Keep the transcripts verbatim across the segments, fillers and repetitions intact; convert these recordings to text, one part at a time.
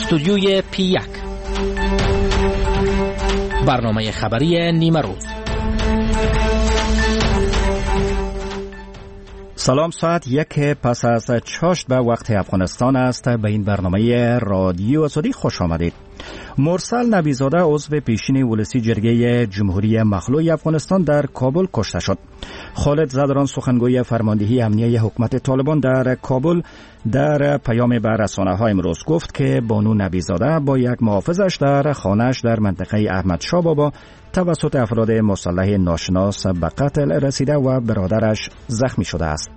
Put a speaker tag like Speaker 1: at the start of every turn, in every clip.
Speaker 1: استودیوی پی یک، برنامه خبری نیمه روز.
Speaker 2: سلام، ساعت یک پس از چاشت به وقت افغانستان است. به این برنامه رادیو آزادی خوش آمدید. مرسل نبیزاده عضو پیشین ولسی جرگه جمهوری مخلوع افغانستان در کابل کشته شد. خالد زدران سخنگوی فرماندهی امنیه حکومت طالبان در کابل در پیام به رسانه‌ها امروز گفت که بانو نبیزاده با یک محافظش در خانه‌اش در منطقه احمد شاه بابا توسط افراد مسلح ناشناس به قتل رسیده و برادرش زخمی شده است.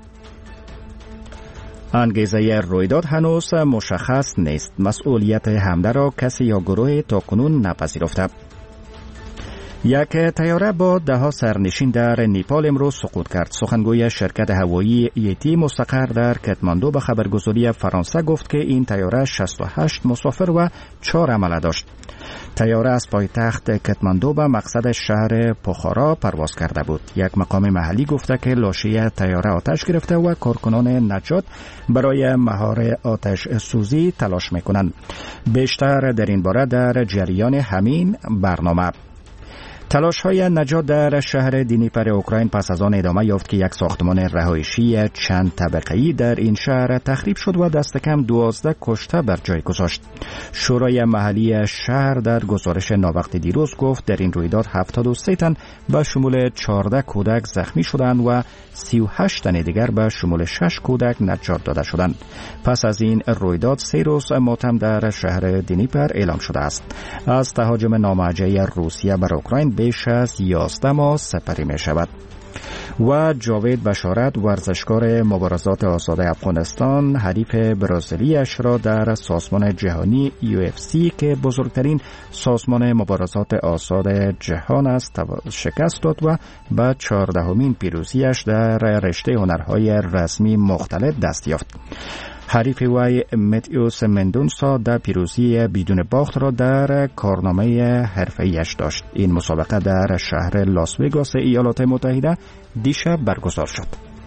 Speaker 2: انگیزه رویداد هنوز مشخص نیست. مسئولیت حمله را کسی یا گروه تاکنون نپذیرفته. یک طیاره با ده ها سرنشین در نیپال امروز سقوط کرد. سخنگوی شرکت هوایی ایتی مستقر در کتماندو به خبرگزاری فرانسه گفت که این طیاره شصت و هشت مسافر و چهار حمله داشت. طیاره از پایتخت کتماندو به مقصد شهر پوخارا پرواز کرده بود. یک مقام محلی گفته که لاشه طیاره آتش گرفته و کارکنان نجات برای مهار آتش سوزی تلاش میکنند. بیشتر در این باره در جریان همین برنامه. تلاش های نجات در شهر دنیپر اوکراین پس از آن ادامه یافت که یک ساختمان رهایشی چند طبقه‌ای در این شهر تخریب شد و دست کم دوازده کشته بر جای گذاشت. شورای محلی شهر در گزارش ناوقت دیروز گفت در این رویداد هفتاد و سه تن به شمول چهارده کودک زخمی شدند و سی و هشت تن دیگر به شمول شش کودک نجات داده شدند. پس از این رویداد سه روز ماتم در شهر دنیپر اعلام شده است. از تهاجم نامرجعی روسیه بر اوکراین بیش از یازده ماه سپری می شود. و جاوید بشارت ورزشکار مبارزات آزاد افغانستان حریف برزیلیش را در سازمان جهانی یو اف سی که بزرگترین سازمان مبارزات آزاد جهان است شکست داد و به چهاردهمین پیروزیش در رشته هنرهای رسمی مختلف دست یافت. حریف وی متیوس مندونسا در پیروزی بدون باخت را در کارنامه حرفه‌ایش داشت. این مسابقه در شهر لاس وگاس ایالات متحده دیشب برگزار شد.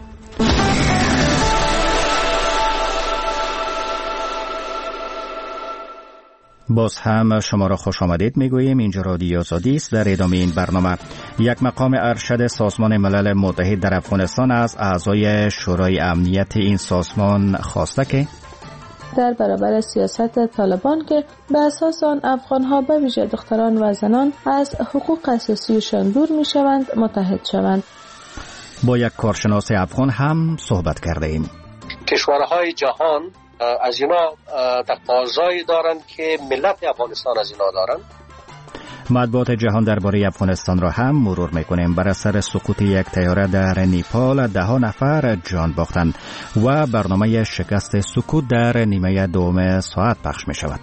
Speaker 2: باز هم شما را خوش آمدید میگوییم. اینجا رادیو آزادی است. در ادامه این برنامه یک مقام ارشد سازمان ملل متحد در افغانستان از اعضای شورای امنیت این سازمان خواسته که
Speaker 3: در برابر سیاست طالبان که به اساس آن افغان‌ها به ویژه دختران و زنان از حقوق اساسیشان دور می‌شوند متحد شوند.
Speaker 2: با یک کارشناس افغان هم صحبت کرده ایم.
Speaker 4: کشورهای جهان از اینا تقاضایی دارند که ملت افغانستان از اینا دارند.
Speaker 2: مطبوعات جهان درباره افغانستان را هم مرور میکنیم. بر اثر سقوط یک طیاره در نیپال ده ها نفر جان باختند و برنامه شکست سکوت در نیمه دوم ساعت پخش می شود.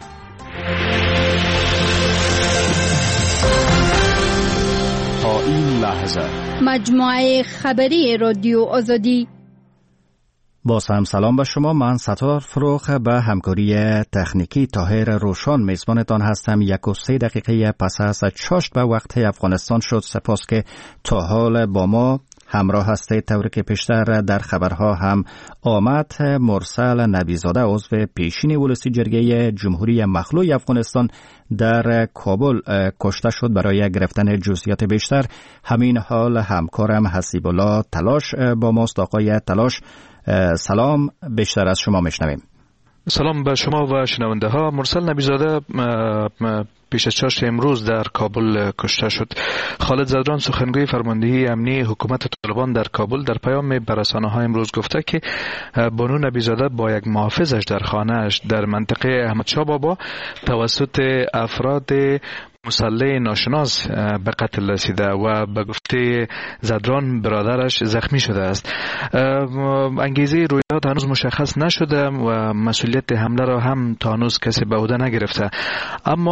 Speaker 5: تا این لحظه
Speaker 6: مجموعه خبری رادیو آزادی.
Speaker 2: باز هم سلام به شما. من ستار فروخ به همکاری تکنیکی طاهر روشان میزبانتان هستم. یک و سه دقیقه پس از چاشت به وقت افغانستان شد. سپاس که تا حال با ما همراه هستید. طوری که پیشتر در خبرها هم آمد، مرسل نبیزاده عضو پیشین ولسی جرگه جمهوری مخلوع افغانستان در کابل کشته شد. برای گرفتن جزئیات بیشتر همین حال همکارم حسیب الله تلاش با ماست. آقای تلاش سلام، بیشتر از شما میشنویم.
Speaker 7: سلام به شما و شنونده ها. مرسل نبیزاده پیش از چاشت امروز در کابل کشته شد. خالد زدران سخنگوی فرماندهی امنیه حکومت طالبان در کابل در پیام به رسانه‌ها امروز گفته که بانو نبیزاده با یک محافظش در خانه‌اش در منطقه احمد شاه بابا توسط افراد مسلح ناشناس به قتل رسیده و به گفته زدران برادرش زخمی شده است. انگیزه رویداد هنوز مشخص نشده و مسئولیت حمله را هم تا هنوز کسی به عهده نگرفته. اما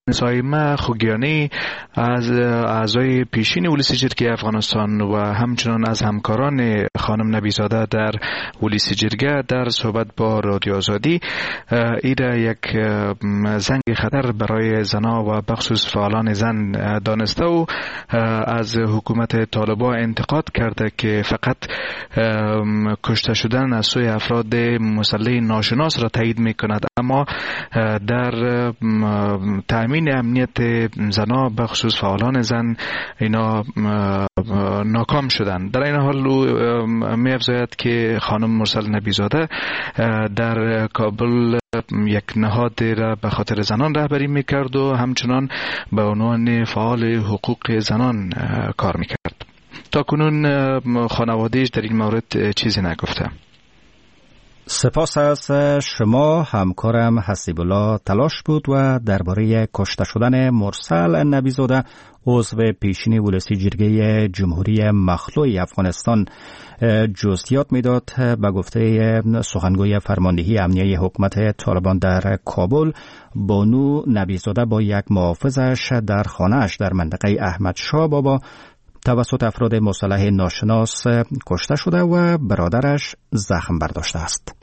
Speaker 7: سایمه خوگیانی از اعضای پیشین ولسی جرگه افغانستان و همچنان از همکاران خانم نبیزاده در ولسی جرگه در صحبت با رادیو آزادی ایره یک زنگ خطر برای زنها و بخصوص فعالان زن دانسته و از حکومت طالبان انتقاد کرده که فقط کشته شدن از سوی افراد مسلح ناشناس را تایید می کند، اما در تأمین امنیت زنها بخصوص فعالان زن اینا ناکام شدن. در این حال می افزاید که خانم مرسل نبیزاده در کابل یک نهاد را به خاطر زنان رهبری میکرد و همچنان به عنوان فعال حقوق زنان کار میکرد. تا کنون خانوادهش در این مورد چیزی نگفته.
Speaker 2: سپاس از شما. همکارم حسیب الله تلاش بود و درباره کشته شدن مرسل نبیزاده عضو پیشین ولسی جرگه جمهوری مخلوع افغانستان جزئیات میداد. به گفته سخنگوی فرماندهی امنیه حکومت طالبان در کابل، بانو نبیزاده با یک محافظش در خانه‌اش در منطقه احمد شاه بابا توسط افراد مسلح ناشناس کشته شده و برادرش زخم برداشته است.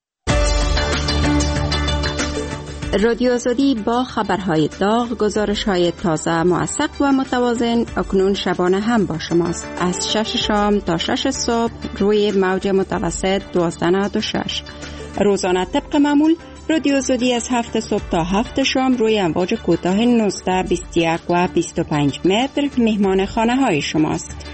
Speaker 8: رادیو آزادی با خبرهای داغ، گزارش‌های تازه، موثق و متوازن اکنون شبانه هم با شماست. از شش شام تا شش صبح روی موج متوسط دوازده نود و شش. روزانه طبق معمول رادیو آزادی از هفت صبح تا هفت شام روی امواج کوتاه نوزده، بیست و یک و بیست و پنج متر مهمان خانه های شماست.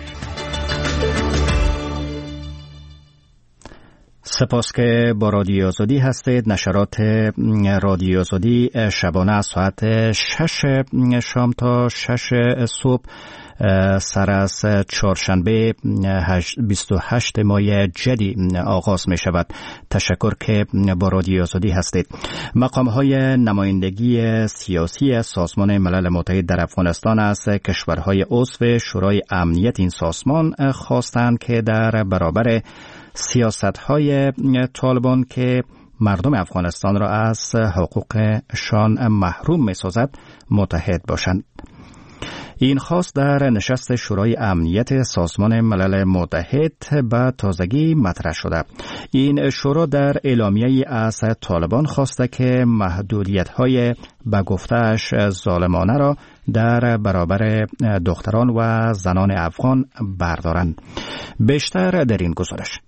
Speaker 2: سپاس که با رادیو آزادی هستید. نشرات رادیو آزادی شبانه از ساعت شش شام تا شش صبح سر از چهارشنبه بیست و هشت ماه جدی آغاز می شود. تشکر که با رادیو آزادی هستید. مقام های نمایندگی سیاسی سازمان ملل متحد در افغانستان از کشورهای عضو شورای امنیت این سازمان خواستند که در برابر سیاست های طالبان که مردم افغانستان را از حقوقشان محروم می سازد متحد باشند. این خواست در نشست شورای امنیت سازمان ملل متحد به تازگی مطرح شده. این شورا در اعلامیه‌ای از طالبان خواسته که محدودیت‌های به گفته‌اش ظالمانه را در برابر دختران و زنان افغان بردارند. بیشتر در این گزارش.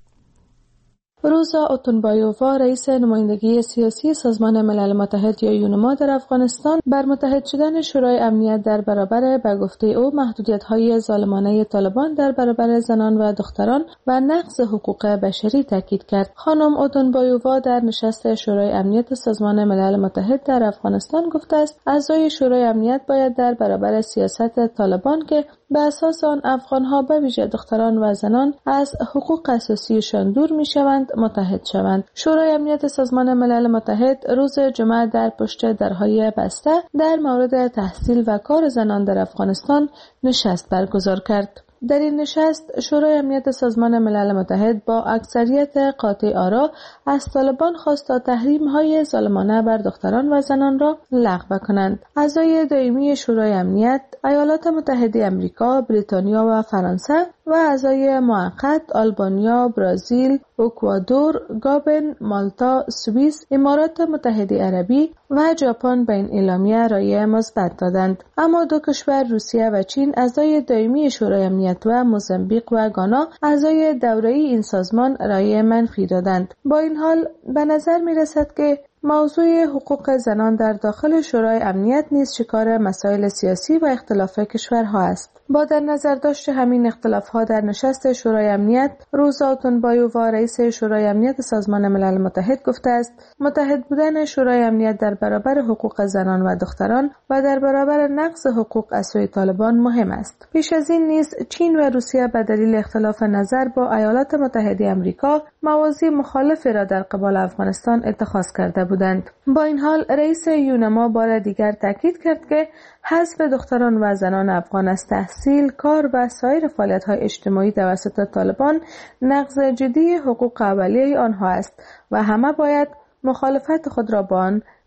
Speaker 3: روزا اوتونبایووا، رئیس نمایندگی سیاسی سازمان ملل متحد یا یونما در افغانستان، بر متحد شدن شورای امنیت در برابر به گفته او محدودیت‌های ظالمانه طالبان در برابر زنان و دختران و نقض حقوق بشری تاکید کرد. خانم اوتونبایووا در نشست شورای امنیت سازمان ملل متحد در افغانستان گفته است اعضای شورای امنیت باید در برابر سیاست طالبان که به اساس آن افغان‌ها به ویژه دختران و زنان از حقوق اساسیشان دور می‌شوند متحد شوند. شورای امنیت سازمان ملل متحد روز جمعه در پشت درهای بسته در مورد تحصیل و کار زنان در افغانستان نشست برگزار کرد. در این نشست شورای امنیت سازمان ملل متحد با اکثریت قاطع آرا از طالبان خواست تا تحریم‌های ظالمانه بر دختران و زنان را لغو کنند. اعضای دائمی شورای امنیت ایالات متحده آمریکا، بریتانیا و فرانسه و اعضای موقت آلبانیا، برزیل، اکوادور، گابن، مالتا، سوئیس، امارات متحده عربی و ژاپن به این اعلامیه رأی مثبت دادند. اما دو کشور روسیه و چین اعضای دائمی شورای امنیت و موزامبیق و گانا اعضای دوره‌ای این سازمان رأی منفی دادند. با این حال به نظر می‌رسد که موضوع حقوق زنان در داخل شورای امنیت نیز شکار مسائل سیاسی و اختلاف کشورها است. با در نظر داشت همین اختلاف‌ها در نشست شورای امنیت، روزا اوتونبایووا، رئیس شورای امنیت سازمان ملل متحد گفته است متحد بودن شورای امنیت در برابر حقوق زنان و دختران و در برابر نقض حقوق از سوی طالبان مهم است. پیش از این نیز چین و روسیه به دلیل اختلاف نظر با ایالات متحده آمریکا مواضع مخالفی را در قبال افغانستان اتخاذ کرده بودند. با این حال رئیس یونما بار دیگر تاکید کرد که حذف دختران و زنان افغان از تحصیل، کار و سایر فعالیت‌های اجتماعی توسط طالبان نقض جدی حقوق اولیه آنها است و همه باید مخالفت خود را با آن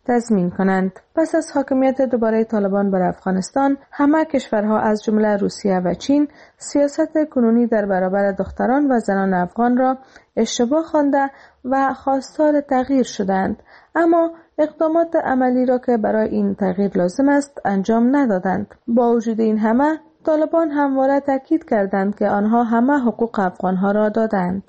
Speaker 3: تضمین کنند. پس از حاکمیت دوباره طالبان بر افغانستان، همه کشورها از جمله روسیه و چین سیاست کنونی در برابر دختران و زنان افغان را اشتباه خوانده و خواستار تغییر شدند، اما اقدامات عملی را که برای این تغییر لازم است انجام ندادند. با وجود این همه، طالبان همواره تاکید کردند که آنها همه حقوق افغانها را دادند.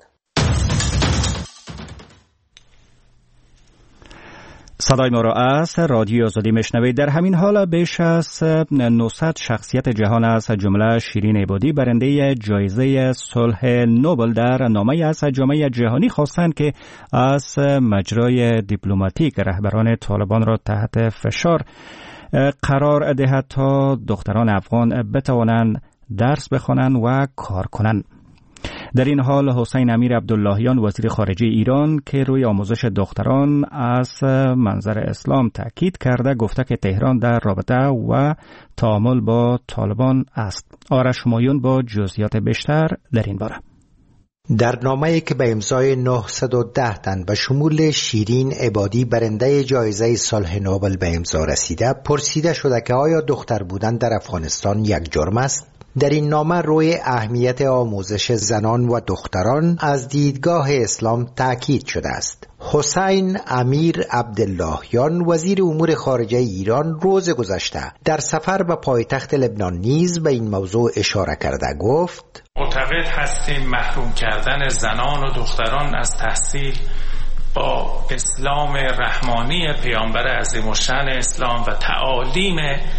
Speaker 2: صدای ما را از رادیو آزادی میشنوید. در همین حال بیش از نهصد شخصیت جهان از جمله شیرین عبادی برنده جایزه صلح نوبل در نامه از جامعه جهانی خواستند که از مجرای دیپلماتیک رهبران طالبان را تحت فشار قرار دهد تا دختران افغان بتوانند درس بخوانند و کار کنند. در این حال حسین امیر عبداللهیان وزیر خارجه ایران که روی آموزش دختران از منظر اسلام تاکید کرده گفته که تهران در رابطه و تعامل با طالبان است. آرش همایون با جزئیات بیشتر در این باره.
Speaker 9: در نامه‌ای که به امضای نهصد و ده تن به شمول شیرین عبادی برنده جایزه صلح نوبل به امضا رسیده، پرسیده شده که آیا دختر بودن در افغانستان یک جرم است؟ در این نامه روی اهمیت آموزش زنان و دختران از دیدگاه اسلام تاکید شده است. حسین امیر عبداللهیان وزیر امور خارجه ایران روز گذشته در سفر به پایتخت لبنان نیز به این موضوع اشاره کرده گفت:
Speaker 10: معتقد هستیم محروم کردن زنان و دختران از تحصیل با اسلام رحمانی پیامبر عظیم‌الشأن اسلام و تعالیم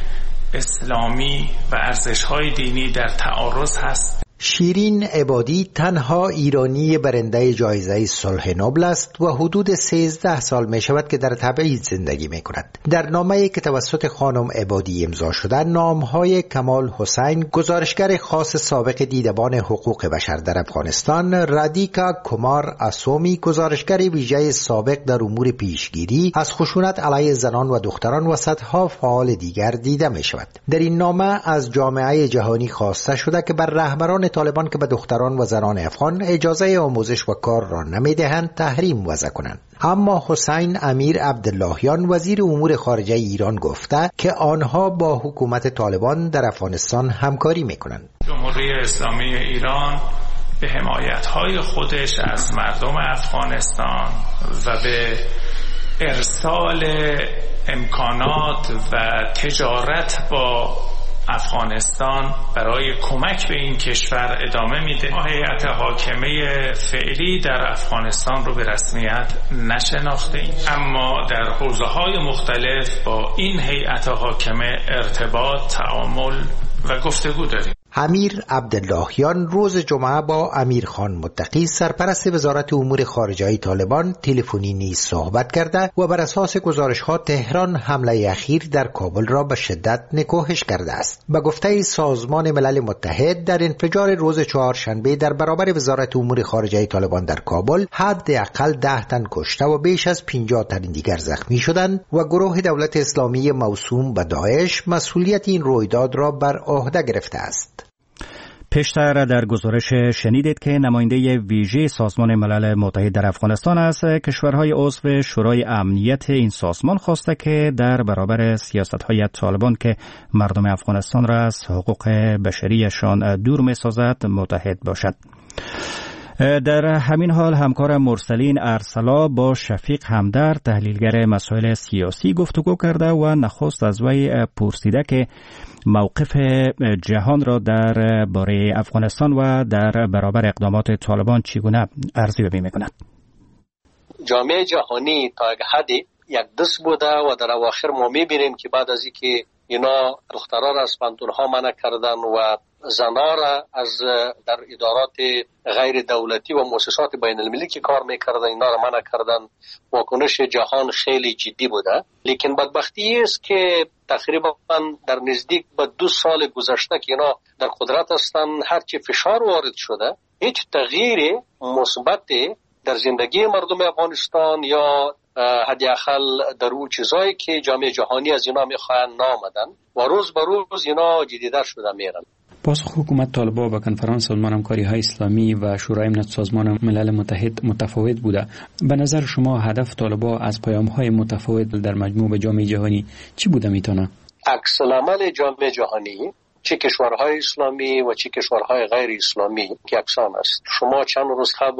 Speaker 10: اسلامی و ارزش‌های دینی در تعارض هست.
Speaker 9: شیرین عبادی تنها ایرانی برنده جایزه صلح نوبل است و حدود سیزده سال می شود که در تبعید زندگی می کند. در نامه‌ای که توسط خانم عبادی امضا شده، نام‌های کمال حسین گزارشگر خاص سابق دیدبان حقوق بشر در افغانستان، رادیکا کومار اسومی گزارشگر ویژه سابق در امور پیشگیری از خشونت علیه زنان و دختران و صدها فعال دیگر دیده می شود. در این نامه از جامعه جهانی خواسته شده که بر رهبران طالبان که به دختران و زنان افغان اجازه آموزش و کار را نمیدهند تحریم وضع کنند. اما حسین امیر عبداللهیان وزیر امور خارجه ایران گفته که آنها با حکومت طالبان در افغانستان همکاری میکنند.
Speaker 10: جمهوری اسلامی ایران به حمایت‌های خودش از مردم افغانستان و به ارسال امکانات و تجارت با افغانستان برای کمک به این کشور ادامه میده. هیئت حاکمه فعلی در افغانستان رو به رسمیت نشناخته ایم، اما در حوزه‌های مختلف با این هیئت حاکمه ارتباط، تعامل و گفتگو داریم.
Speaker 9: امیر عبداللهیان روز جمعه با امیر خان متقی سرپرست وزارت امور خارجه طالبان تلفنی نیز صحبت کرده و بر اساس گزارش‌ها تهران حمله اخیر در کابل را به شدت نکوهش کرده است. به گفته سازمان ملل متحد، در انفجار روز چهارشنبه در برابر وزارت امور خارجه طالبان در کابل حداقل ده تن کشته و بیش از پنجاه تن دیگر زخمی شدند و گروه دولت اسلامی موسوم به داعش مسئولیت این رویداد را بر عهده گرفته است.
Speaker 2: پیشتر در گزارش شنیدید که نماینده ویژه سازمان ملل متحد در افغانستان از کشورهای عضو شورای امنیت این سازمان خواسته که در برابر سیاست‌های طالبان که مردم افغانستان را از حقوق بشریشان دور می‌سازد متحد باشد. در همین حال همکار مرسلین ارسلا با شفیق همدرد تحلیلگر مسائل سیاسی گفتگو کرده و نخست از وی پرسیده که موقف جهان را در باره افغانستان و در برابر اقدامات طالبان چگونه ارزیابی می‌کند.
Speaker 4: جامعه جهانی تا یک حدی یک دست بوده و در اواخر ما می‌بینیم که بعد از اینکه اینا دخترها را از پانتون‌ها منع کردن و زنها را از در ادارات غیر دولتی و مؤسسات بین المللی که کار میکردن اینا را منع کردن، واکنش جهان خیلی جدی بوده. لیکن بدبختی است که تقریبا در نزدیک به دو سال گذشته که اینا در قدرت هستن، هرچی فشار وارد شده هیچ تغییر مثبت در زندگی مردم افغانستان یا حداقل در اون چیزایی که جامعه جهانی از اینا میخواهند نامدن و روز به روز اینا جدیدتر شده میرن.
Speaker 11: پاسخ حکومت طالبان به کنفرانس سازمان همکاری های اسلامی و شورای امنیت سازمان ملل متحد متفاوت بوده. به نظر شما هدف طالبان از پیام های متفاوت در مجموع به جامعه جهانی چی بوده میتونه؟
Speaker 4: عکس العمل جامعه جهانی، چه کشورهای اسلامی و چه کشورهای غیر اسلامی که یکسان است. شما چند روز قبل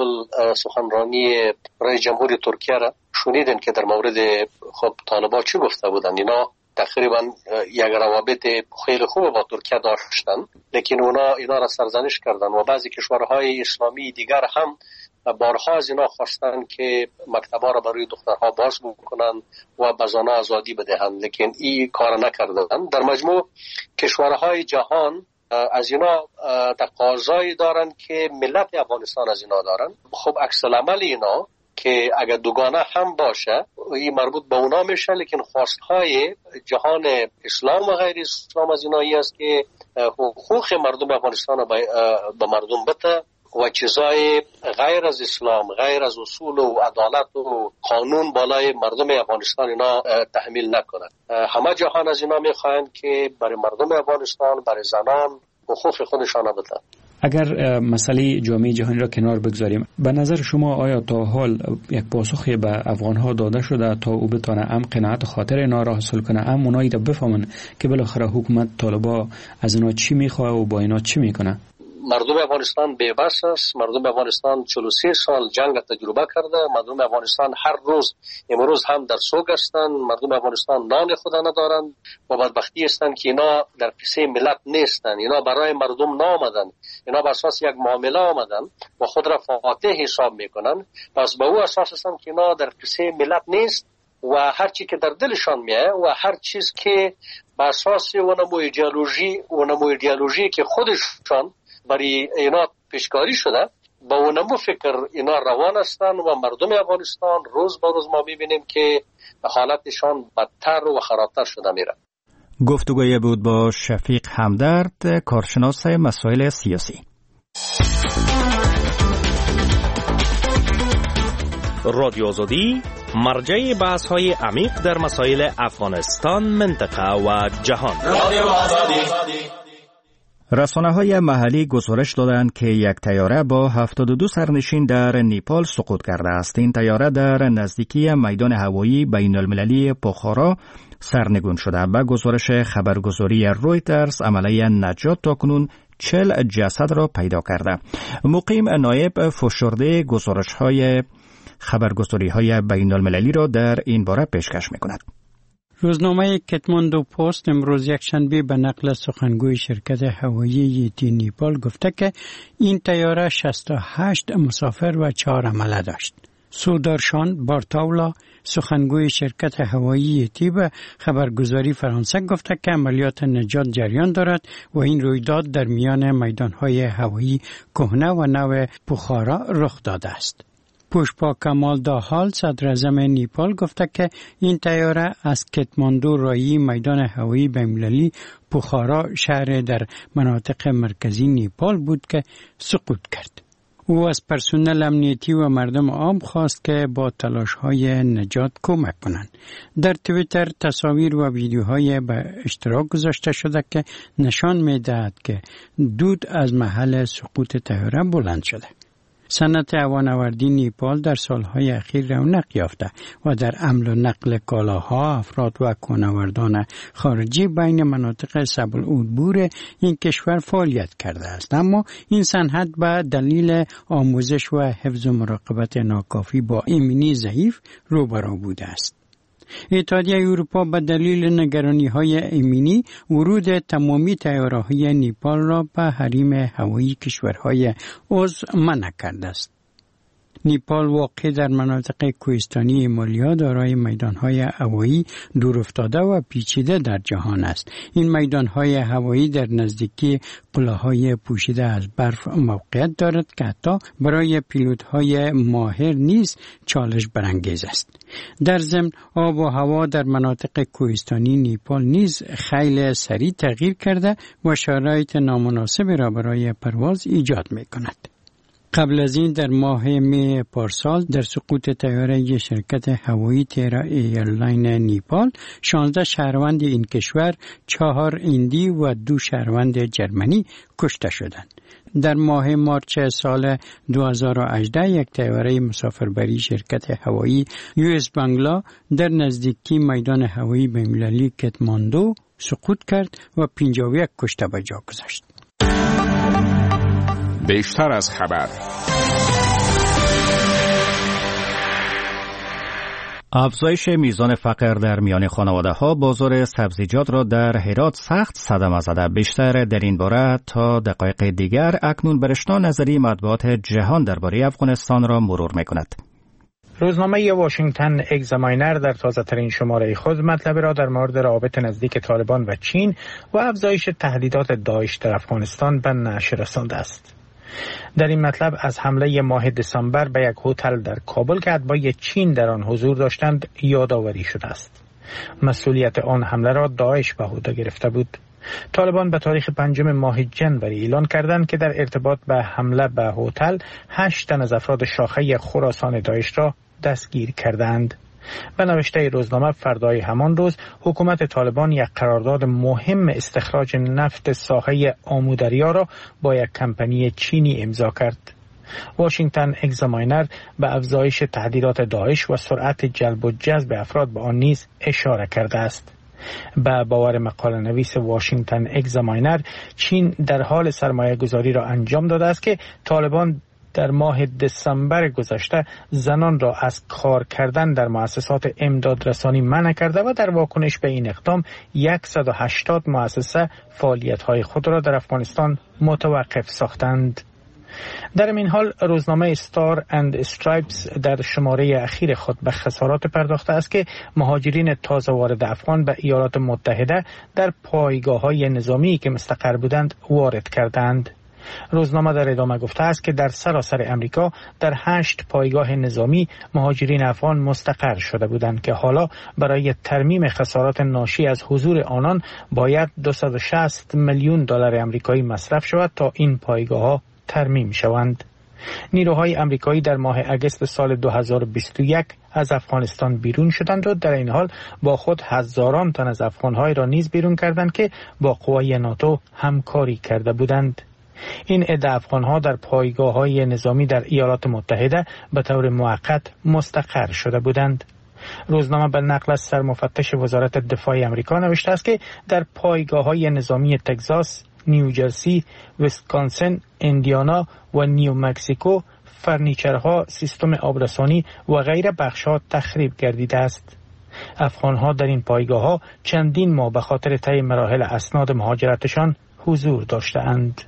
Speaker 4: سخنرانی رئیس جمهور ترکیه را شنیدین که در مورد خب طالبان چی گفته بودن. اینا تقریبا یک روابط خیلی خوب با ترکیه داشتن، لیکن اونا اینا را سرزنش کردن و بعضی کشورهای اسلامی دیگر هم بارها از اینا خواستن که مکتبا را برای دخترها باز بکنن و به زنها آزادی بدهند، لیکن این کار نکردن. در مجموع کشورهای جهان از اینا تقاضایی دارن که ملت افغانستان از اینا دارن. خب عکس العمل اینا که اگر دوگانه هم باشه این مربوط به اونا میشه، لیکن خواستهای جهان اسلام و غیر اسلام از اینایی است که حقوق مردم افغانستان به مردم بده و چیزای غیر از اسلام، غیر از اصول و عدالت و قانون بالای مردم افغانستان اینا تحمیل نکنند. همه جهان از اینا میخواهند که برای مردم افغانستان، برای زنان حقوق خودشان بدن.
Speaker 11: اگر مسئله جامعه جهانی را کنار بگذاریم، به نظر شما آیا تا حال یک پاسخی به افغانها داده شده تا او بتونه ام قناعت خاطر اینا را حاصل کنه، ام اونایی را بفهمن که بالاخره حکومت طالبان از اینا چی میخواه و با اینا چی میکنه؟
Speaker 4: مردم افغانستان بی‌بس است. مردم افغانستان چهل و سه سال جنگ تجربه کرده. مردم افغانستان هر روز امروز هم در سوگ هستند. مردم افغانستان نان خود ندارند و بدبختی هستند که اینا در پیسه ملت نیستند. اینا برای مردم نآمدند. اینا بر اساس یک معامله آمدند و خود را فاتح حساب میکنند. پس به او اساس هستند که اینا در پیسه ملت نیست و هر چی که در دلشان میاد و هر چیز که بر اساس اونمو ایدئولوژی اونمو ایدئولوژی که خودشان برای اینا پیشکاری شده با اونمو فکر اینا روان هستن و مردم افغانستان روز به روز ما میبینیم که حالتشان بدتر و خرابتر شده میره.
Speaker 2: گفتگوی بود با شفیق همدرد، کارشناس مسائل سیاسی.
Speaker 1: رادیو آزادی مرجع بحث های عمیق در مسائل افغانستان، منطقه و جهان. رادیو آزادی.
Speaker 2: رسانه‌های محلی گزارش دادند که یک طیاره با هفتاد و دو سرنشین در نیپال سقوط کرده است. این طیاره در نزدیکی میدان هوایی بین المللی پوخارا سرنگون شده. به گزارش خبرگزاری رویترز عملیه نجات تاکنون چهل جسد را پیدا کرده. مقیم نایب فشرده گزارش‌های خبرگزاری‌های بین المللی را در این باره پیشکش می‌کند.
Speaker 12: روزنامه کتماندو پست امروز یکشنبه به نقل سخنگوی شرکت هوایی یتی نیپال گفته که این طیاره شصت و هشت مسافر و چهار حمله داشت. سودارشان بارتاولا سخنگوی شرکت هوایی یتی به خبرگزاری فرانسه گفته که عملیات نجات جریان دارد و این رویداد در میان میدانهای هوایی کهنه و نو پوخارا رخ داده است. پوشپا کمال داحال صدر اعظم نیپال گفته که این طیاره از کتماندو رایی میدان هوایی بین‌المللی پوخارا شهر در مناطق مرکزی نیپال بود که سقوط کرد. او از پرسنل امنیتی و مردم عام خواست که با تلاش‌های نجات کمک کنند. در توییتر تصاویر و ویدیوهای به اشتراک گذاشته شده که نشان می‌دهد که دود از محل سقوط طیاره بلند شده. صنعت هوانوردی نیپال در سالهای اخیر رونق یافته و در حمل و نقل کالاها افراد و کوهنوردان خارجی بین مناطق سبل‌العبور این کشور فعالیت کرده است، اما این صنعت به دلیل آموزش و حفظ و مراقبت ناکافی با ایمنی ضعیف روبرو بوده است. اتحادیه اروپا به دلیل نگرانی‌های ایمنی ورود تمامی طیاره‌های نیپال را به حریم هوایی کشورهای عضو منع کرده است. نیپال واقع در مناطق کوهستانی هیمالیا دارای میدان‌های هوایی دورافتاده و پیچیده در جهان است. این میدان‌های هوایی در نزدیکی قله‌های پوشیده از برف موقعیت دارد که حتی برای پیلوت‌های ماهر نیز چالش برانگیز است. در ضمن آب و هوا در مناطق کوهستانی نیپال نیز خیلی سریع تغییر کرده و شرایط نامناسبی را برای پرواز ایجاد می‌کند. قبل از این در ماه می پارسال در سقوط طیاره شرکت هوایی تیرا ایرلاین نیپال شانزده شهروند این کشور، چهار هندی و دو شهروند جرمنی کشته شدند. در ماه مارچ سال دو هزار و هجده یک طیاره مسافربری شرکت هوایی یو اس بنگلا در نزدیکی میدان هوایی بین‌المللی کتماندو سقوط کرد و پنجاه و یک کشته به جا گذاشت.
Speaker 5: بیشتر از خبر.
Speaker 2: افزایش میزان فقر در میان خانواده‌ها بازار سبزیجات را در هرات سخت صدمه زده. بیشتر در این باره تا دقایق دیگر اکنون برشنا نظری مطبوعات جهان درباره افغانستان را مرور می‌کند.
Speaker 13: روزنامه واشنگتن اگزاماینر در تازه ترین شماره خود مطلب را در مورد روابط نزدیک طالبان و چین و افزایش تهدیدات داعش در افغانستان به نشر رسانده است. در این مطلب از حمله ماه دسامبر به یک هتل در کابل که اتباع چین در آن حضور داشتند یادآوری شده است. مسئولیت آن حمله را داعش به عهده گرفته بود. طالبان به تاریخ پنجم ماه جنوری اعلان کردند که در ارتباط به حمله به هتل هشت تن از افراد شاخه خراسان داعش را دستگیر کردند. به نوشته روزنامه فردای همان روز حکومت طالبان یک قرارداد مهم استخراج نفت ساحه آمودریا را با یک کمپانی چینی امضا کرد. واشنگتن اگزاماینر به افزایش تهدیدات داعش و سرعت جلب و جذب افراد به آن نیز اشاره کرده است. به باور مقاله نویس واشنگتن اگزاماینر، چین در حال سرمایه گذاری را انجام داده است که طالبان در ماه دسامبر گذشته زنان را از کار کردن در مؤسسات امدادرسانی منع کرده و در واکنش به این اقدام صد و هشتاد مؤسسه فعالیت‌های خود را در افغانستان متوقف ساختند. در این حال روزنامه ستار اند استرایپس در شماره اخیر خود به خسارات پرداخته است که مهاجرین تازه وارد افغان به ایالات متحده در پایگاه‌های نظامی که مستقر بودند وارد کردند. روزنامه در ادامه گفته است که در سراسر امریکا در هشت پایگاه نظامی مهاجرین افغان مستقر شده بودند که حالا برای ترمیم خسارات ناشی از حضور آنان باید دویست و شصت میلیون دلار آمریکایی مصرف شود تا این پایگاه‌ها ترمیم شوند. نیروهای آمریکایی در ماه اگست سال دو هزار و بیست و یک از افغانستان بیرون شدند و در این حال با خود هزاران تن از افغان‌های را نیز بیرون کردند که با قوای ناتو همکاری کرده بودند. این عده افغان‌ها در پایگاه‌های نظامی در ایالات متحده به طور موقت مستقر شده بودند. روزنامه به نقل از سرمفتش وزارت دفاع آمریکا نوشته است که در پایگاه‌های نظامی تگزاس، نیوجرسی، ویسکانسن، ایندیانا و نیو مکزیکو فرنیچرها، سیستم آبرسانی و غیره بخش‌ها تخریب گردیده است. افغان‌ها در این پایگاه‌ها چندین ماه به خاطر طی مراحل اسناد مهاجرتشان حضور داشته‌اند.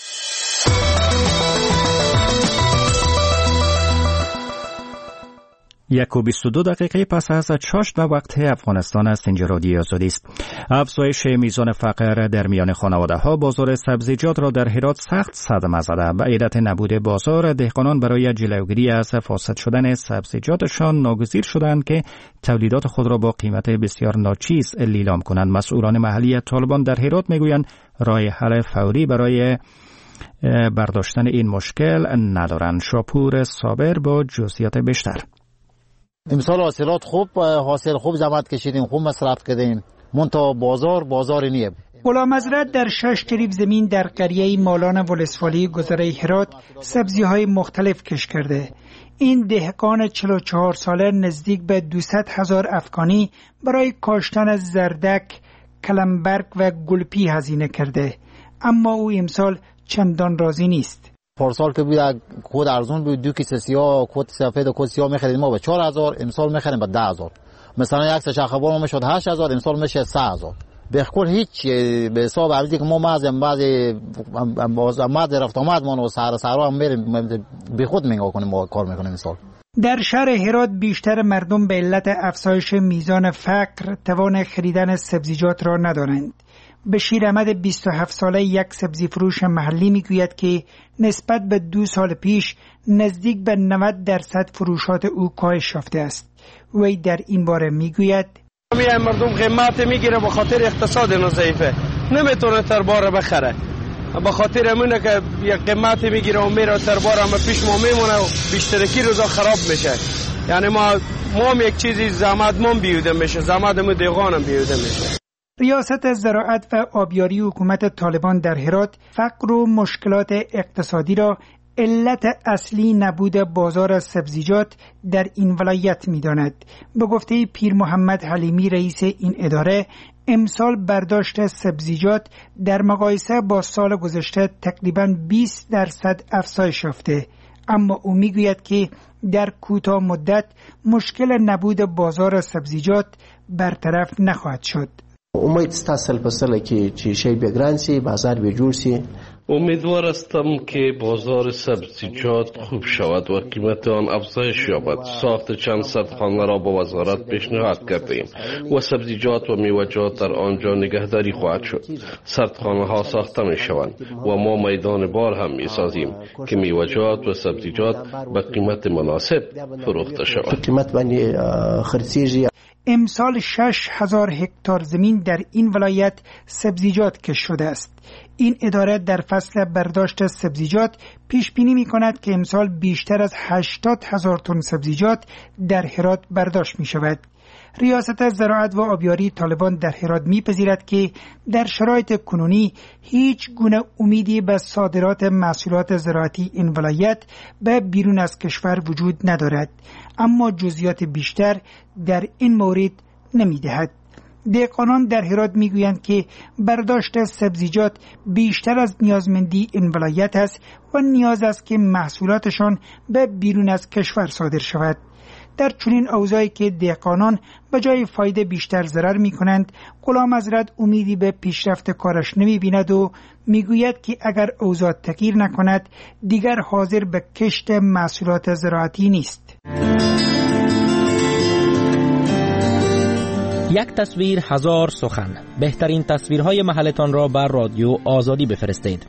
Speaker 2: یک و بیست و دو دقیقه پس از چاشت و وقت افغانستان است. اینجا رادیو آزادی است. افزایش میزان فقر در میان خانواده‌ها بازار سبزیجات را در هرات سخت صدمه زده. به علت نبود بازار، دهقانان برای جلوگیری از فاسد شدن سبزیجاتشان ناگزیر شدند که تولیدات خود را با قیمت بسیار ناچیز لیلام کنند. مسئولان محلی طالبان در هرات میگویند راه حل فوری برای برداشتن این مشکل ندارند. شاپور صابر با جزئیات بیشتر.
Speaker 14: امسال حاصلات خوب حاصل خوب زحمت کشیدیم، خوب مصرف کردیم، منتها بازار بازار نیه.
Speaker 15: غلام حضرت در شش تریب زمین در قریه مالان ولسوالی گذره هرات سبزی‌های مختلف کش کرده. این دهقان چهل و چهار ساله نزدیک به دویست هزار افغانی برای کاشتن زردک، کلمبرگ و گلپی هزینه کرده، اما او امسال چندان راضی نیست.
Speaker 14: پارسال که بود کود ارزون بود، دو کیسه سیاه کود سفید و کود سیاه می‌خرید ما به چهار هزار، امسال می‌خریم به ده هزار. مثلا یک سه خبر ما میشد هشت هزار، امسال میشه سه هزار. به کل هیچ به حساب ارزی که ما مازم بعضی ماده رفت آمد ما و سر سر هم میریم به خود نگاه کنیم ما کار میکنیم امسال.
Speaker 15: در شهر هرات بیشتر مردم به علت افزایش میزان فقر توان خریدن سبزیجات را ندارند. بشیر احمد بیست و هفت ساله یک سبزی فروش محلی میگوید که نسبت به دو سال پیش نزدیک به نود درصد فروشات او کاهش یافته است. وی در این باره میگوید
Speaker 16: مردم قیمت میگیره به خاطر اقتصاد ضعیفه، نمیتونه تر باره بخره. به خاطر همونه که یک قیمتی میگیره و میره سربار اما پیش ما میمونه و بیشترکی روزا خراب میشه. یعنی ما ما هم یک چیزی زحمت ما بیوده میشه، زحمت ما دیگان هم بیوده میشه.
Speaker 15: ریاست زراعت و آبیاری حکومت طالبان در هرات فقر و مشکلات اقتصادی را علت اصلی نبود بازار سبزیجات در این ولایت می‌داند. به گفته پیر محمد حلیمی رئیس این اداره، امسال برداشت سبزیجات در مقایسه با سال گذشته تقریباً بیست درصد افزایش یافته، اما او میگوید که در کوتاه مدت مشکل نبود بازار سبزیجات برطرف نخواهد شد.
Speaker 17: امید است سال په سال کې چې شی به ګران سي، بازار به جوړ سي.
Speaker 18: امیدوار هستم که بازار سبزیجات خوب شود و قیمت آن افزایش یابد. ساخت چند صد خانه را با وزارت پیشنهاد کردیم و سبزیجات و میوه‌جات در آنجا نگهداری خواهد شد. صدخانه ها ساخته می شوند و ما میدان بار هم می سازیم که میوه‌جات و سبزیجات به قیمت مناسب فروخته شود.
Speaker 17: قیمت باندې خرڅیږي.
Speaker 15: امسال شش هزار هکتار زمین در این ولایت سبزیجات کشت شده است. این اداره در فصل برداشت سبزیجات پیش بینی می کند که امسال بیشتر از هشتاد هزار تن سبزیجات در هرات برداشت می شود. ریاست زراعت و آبیاری طالبان در هرات می پذیرد که در شرایط کنونی هیچ گونه امیدی به صادرات محصولات زراعتی این ولایت به بیرون از کشور وجود ندارد، اما جزئیات بیشتر در این مورد نمی دهد. دهقانان در هرات می گویند که برداشت سبزیجات بیشتر از نیازمندی این ولایت است و نیاز است که محصولاتشان به بیرون از کشور صادر شود. در چنین اوضاعی که دهقانان به جای فایده بیشتر ضرر می کنند، غلام حضرت امیدی به پیشرفت کارش نمی بیند و می گوید که اگر اوضاع تغییر نکند دیگر حاضر به کشت محصولات زراعتی نیست.
Speaker 1: یک تصویر هزار سخن. بهترین تصویرهای محلتان را بر رادیو آزادی بفرستید.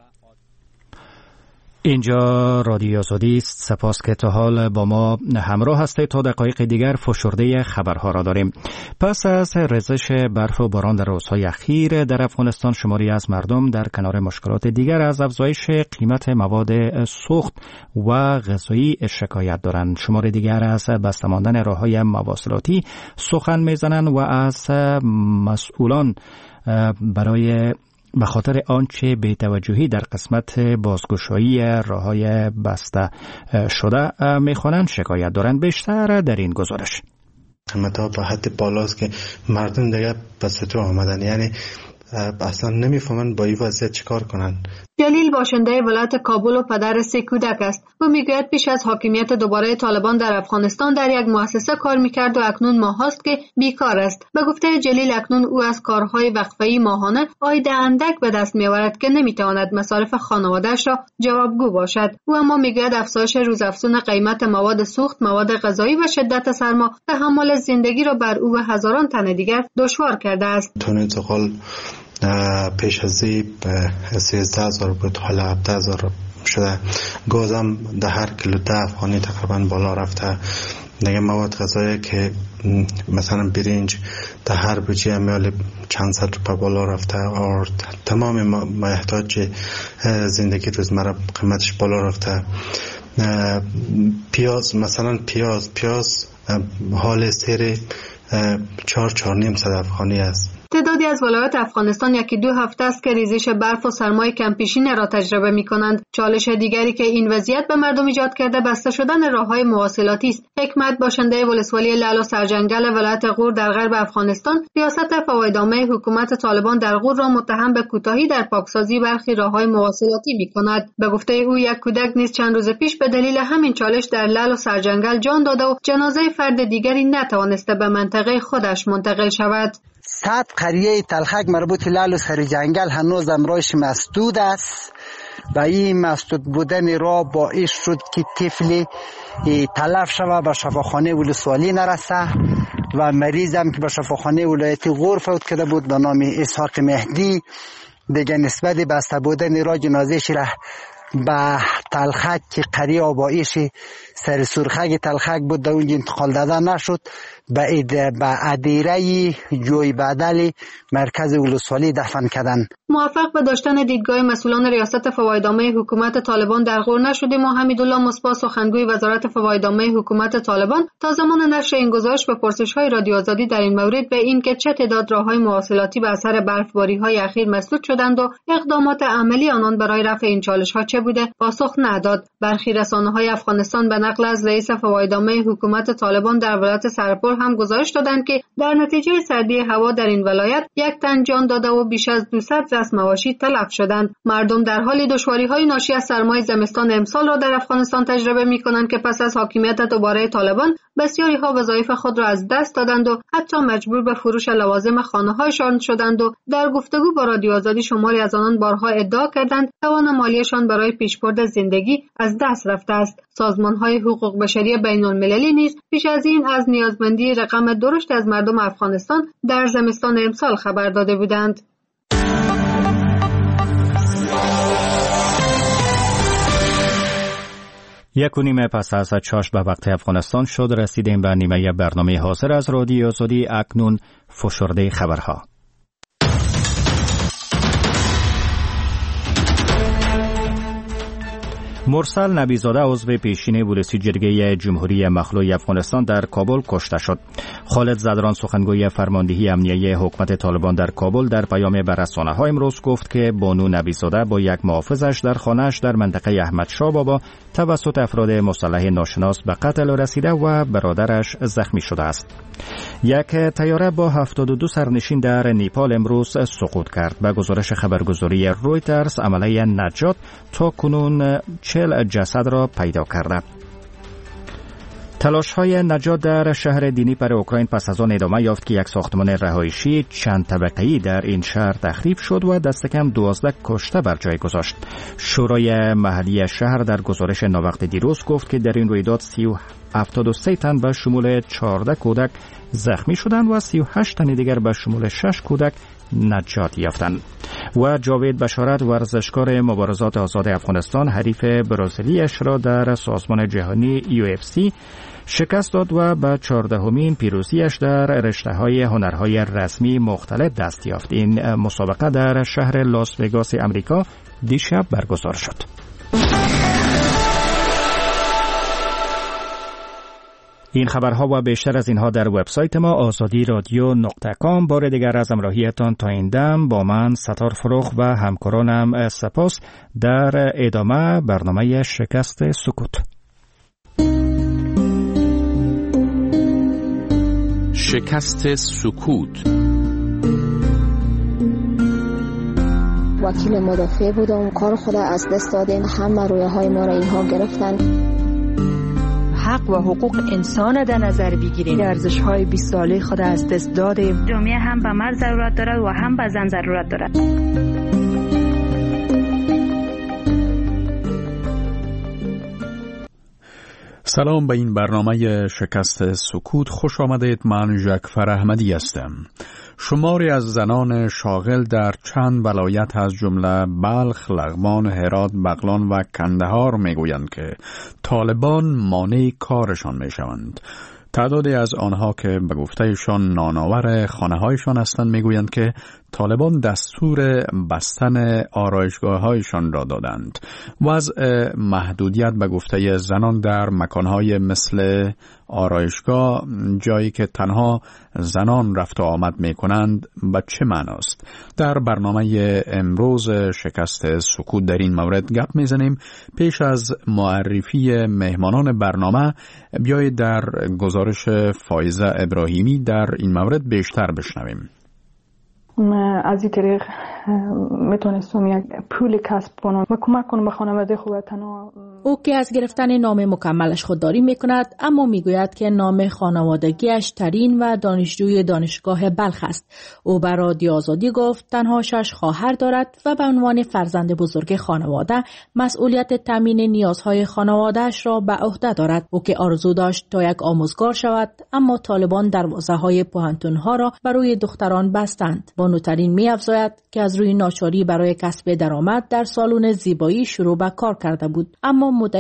Speaker 2: اینجا رادیو آزادی است. سپاس که تا حال با ما همراه هستید. تا دقایق دیگر فشرده خبرها را داریم. پس از ریزش برف و باران در روزهای اخیر در افغانستان، شماری از مردم در کنار مشکلات دیگر از افزایش قیمت مواد سوخت و غذایی شکایت دارند. شماری دیگر از بسته ماندن راههای مواصلاتی سخن میزنند و از مسئولان برای به خاطر آنچه بی‌توجهی در قسمت بازگشایی راه‌های بسته شده می‌خوانند شکایت دارند. بیشتر در این گزارش.
Speaker 19: قیمت‌ها به حد بالاست که مردم دیگه پس تو آمدن، یعنی اصلا نمی‌فهمن با این وضعیت چیکار کنن.
Speaker 3: جلیل باشنده ولایت کابل و پدر سه کودک است. او میگوید پیش از حاکمیت دوباره طالبان در افغانستان در یک مؤسسه کار میکرد و اکنون ماهاست که بیکار است. به گفته جلیل اکنون او از کارهای وقفه‌ای ماهانه عاید اندک به دست میآورد که نمیتواند مصارف خانواده‌اش را جوابگو باشد. او اما میگوید افزایش روزافزون قیمت مواد سوخت، مواد غذایی و شدت سرما تحمل زندگی را بر او و هزاران تن دیگر دشوار کرده است.
Speaker 19: تون انتقال پیش از این به سیزده هزار بود، حالا هفده هزار شده. گازم در هر کیلو ده افغانی تقریبا بالا رفته. دیگه مواد غذایی که مثلا برنج در هر بوجه امیال چند صد روپه بالا رفته و تمام محتاج زندگی روزمره قیمتش بالا رفته. پیاز مثلا پیاز پیاز حال سیر چهار چهار نیم صد افغانی است.
Speaker 3: تعدادی از ولایات افغانستان یکی دو هفته است که ریزش برف و سرمای کمپیشین را تجربه می کنند. چالش دیگری که این وضعیت به مردم ایجاد کرده بسته شدن راههای مواصلاتی است. حکمت باشنده ولسوالی لعل و سرجنگل ولایت غور در غرب افغانستان، ریاست فوایدنامه حکومت طالبان در غور را متهم به کوتاهی در پاکسازی برخی راههای مواصلاتی می کند. به گفته او یک کودک نیز چند روز پیش به دلیل همین چالش در لعل و سرجنگل جان داده و جنازه فرد دیگری نتوانسته به منطقه خودش منتقل شود.
Speaker 20: صد قریه تلخک مربوط لعل و سرجنگل هنوز امرایش مسدود است و این مسدود بودن را باعث شد که طفلی تلف شود و شفاخانه ولسوالی نرسه و مریض هم که به شفاخانه ولایتی غور فوت کرده بود به نام اسحاق مهدی دیگه نسبت بسته بودن را جنازه‌اش را به تلخک قریه و باعث سر سرخک تلخک بود در اونجا انتقال داده نشد به ادیره جوی بدل مرکز ولسوالی دفن کردن.
Speaker 21: موفق به داشتن دیدگاه مسئولان ریاست فوایدنامه حکومت طالبان در غور نشدیم و حمیدالله مصباح سخنگوی وزارت فوایدنامه حکومت طالبان تا زمان نشر این گزارش به پرسش‌های رادیو آزادی در این مورد به این که چه تعداد راه‌های مواصلاتی به اثر برفباری‌های اخیر مسدود شدند و اقدامات عملی آنان برای رفع این چالش‌ها چه بوده پاسخ نداد. برخی رسانه‌های افغانستان به نقل از رئیس فوایدنامه حکومت طالبان در ولایت سرپل هم گزارش دادند که در نتیجه سردی هوا در این ولایت یک تن جان داده و بیش از دویست رأس مواشی تلف شدند. مردم در حال دشواری‌های ناشی از سرمای زمستان امسال را در افغانستان تجربه می‌کنند که پس از حاکمیت دوباره طالبان بسیاری‌ها وظایف خود را از دست دادند و حتی مجبور به فروش لوازم خانه‌هایشان شدند و در گفتگو با رادیو آزادی شماری از آنان بارها ادعا کردند توان مالیشان برای پیشبرد زندگی از دست رفته است. سازمان‌های حقوق بشری بین‌المللی نیز پیش از این از نیازمندی رقم درشت از مردم افغانستان در زمستان امسال خبر داده بودند.
Speaker 2: یک و نیمه پس از چاش به وقت افغانستان شد رسیدیم به نیمه برنامه حاضر از رادیو آزادی. اکنون فشرده خبرها. مرسل نبیزاده عضو پیشین پلیسی جرگه جمهوری مخلوع افغانستان در کابل کشته شد. خالد زدران سخنگوی فرماندهی امنیه حکومت طالبان در کابل در پیام به رسانه‌ها امروز گفت که بانو نبیزاده با یک محافظش در خانه‌اش در منطقه احمدشاه بابا توسط افراد مسلح ناشناس به قتل رسیده و برادرش زخمی شده است. یک طیاره با هفتاد و دو سرنشین در نیپال امروز سقوط کرد. به گزارش خبرگزاری رویترز عملیه نجات تا کنون چهل جسد را پیدا کرده. تلاش‌های نجات در شهر دینیپر اوکراین پس از آن ادامه یافت که یک ساختمان رهایشی چند طبقه‌ای در این شهر تخریب شد و دست کم دوازده کشته بر جای گذاشت. شورای محلی شهر در گزارش ناوقت دیروز گفت که در این رویداد هفتاد و سه تن به شمول چهارده کودک زخمی شدند و سی و هشت تن دیگر به شمول شش کودک نجات یافتند. و جاوید بشارت ورزشکار مبارزات آزاد افغانستان حریف برزیلی‌اش را در سازمان جهانی یو اف سی شکست داد و به چهاردهمین پیروزیش در رشته‌های هنرهای رسمی مختلف دست یافت. این مسابقه در شهر لاس وگاس امریکا دیشب برگزار شد. این خبرها و بیشتر از اینها در وبسایت ما آزادی رادیو نقطه کام. بار دیگر از همراهیتان تا این دم با من ستار فروخ و همکارانم سپاس. در ادامه برنامه شکست سکوت.
Speaker 5: شکست سکوت.
Speaker 22: وکیل مدافع بودم، کار خود از دست دادیم، همه رویه های ما را اینها گرفتن.
Speaker 23: حق و حقوق انسان در نظر بگیریم. ارزش های بیست ساله خود از دست دادیم.
Speaker 24: جامعه هم به مرد ضرورت دارد و هم به زن ضرورت دارد.
Speaker 5: سلام به این برنامه شکست سکوت خوش آمدید. من ژکفر احمدی هستم. شماری از زنان شاغل در چند ولایت از جمله بلخ، لغمان، هرات، بغلان و کندهار میگویند که طالبان مانع کارشان میشوند. تعدادی از آنها که به گفتهشان نانآور خانه‌هایشان هستند میگویند که طالبان دستور بستن آرایشگاه‌هایشان را دادند. وضع محدودیت به گفته زنان در مکان‌های مثل آرایشگاه، جایی که تنها زنان رفت و آمد می‌کنند، به چه معناست؟ در برنامه امروز شکست سکوت در این مورد گپ می‌زنیم. پیش از معرفی مهمانان برنامه بیایید در گزارش فایزه ابراهیمی در این مورد بیشتر بشنویم.
Speaker 25: از این طریق میتونستم یک پول کسب کنم و کمک کنم به خانواده خود. تنها
Speaker 3: او که از گرفتن نام مکملش خودداری میکند، اما میگوید که نام خانوادگیش ترین و دانشجوی دانشگاه بلخ است. او بر رادیو آزادی گفت تنها شش خواهر دارد و به عنوان فرزند بزرگ خانواده مسئولیت تامین نیازهای خانوادهش را به عهده دارد. او که آرزو داشت تا یک آموزگار شود، اما طالبان دروازه‌های پوهنتون‌ها را برای دختران بستند. بانوترین می‌افزاید که از روی ناچاری برای کسب درآمد در سالن زیبایی شروع به کار کرده بود، اما مدعی است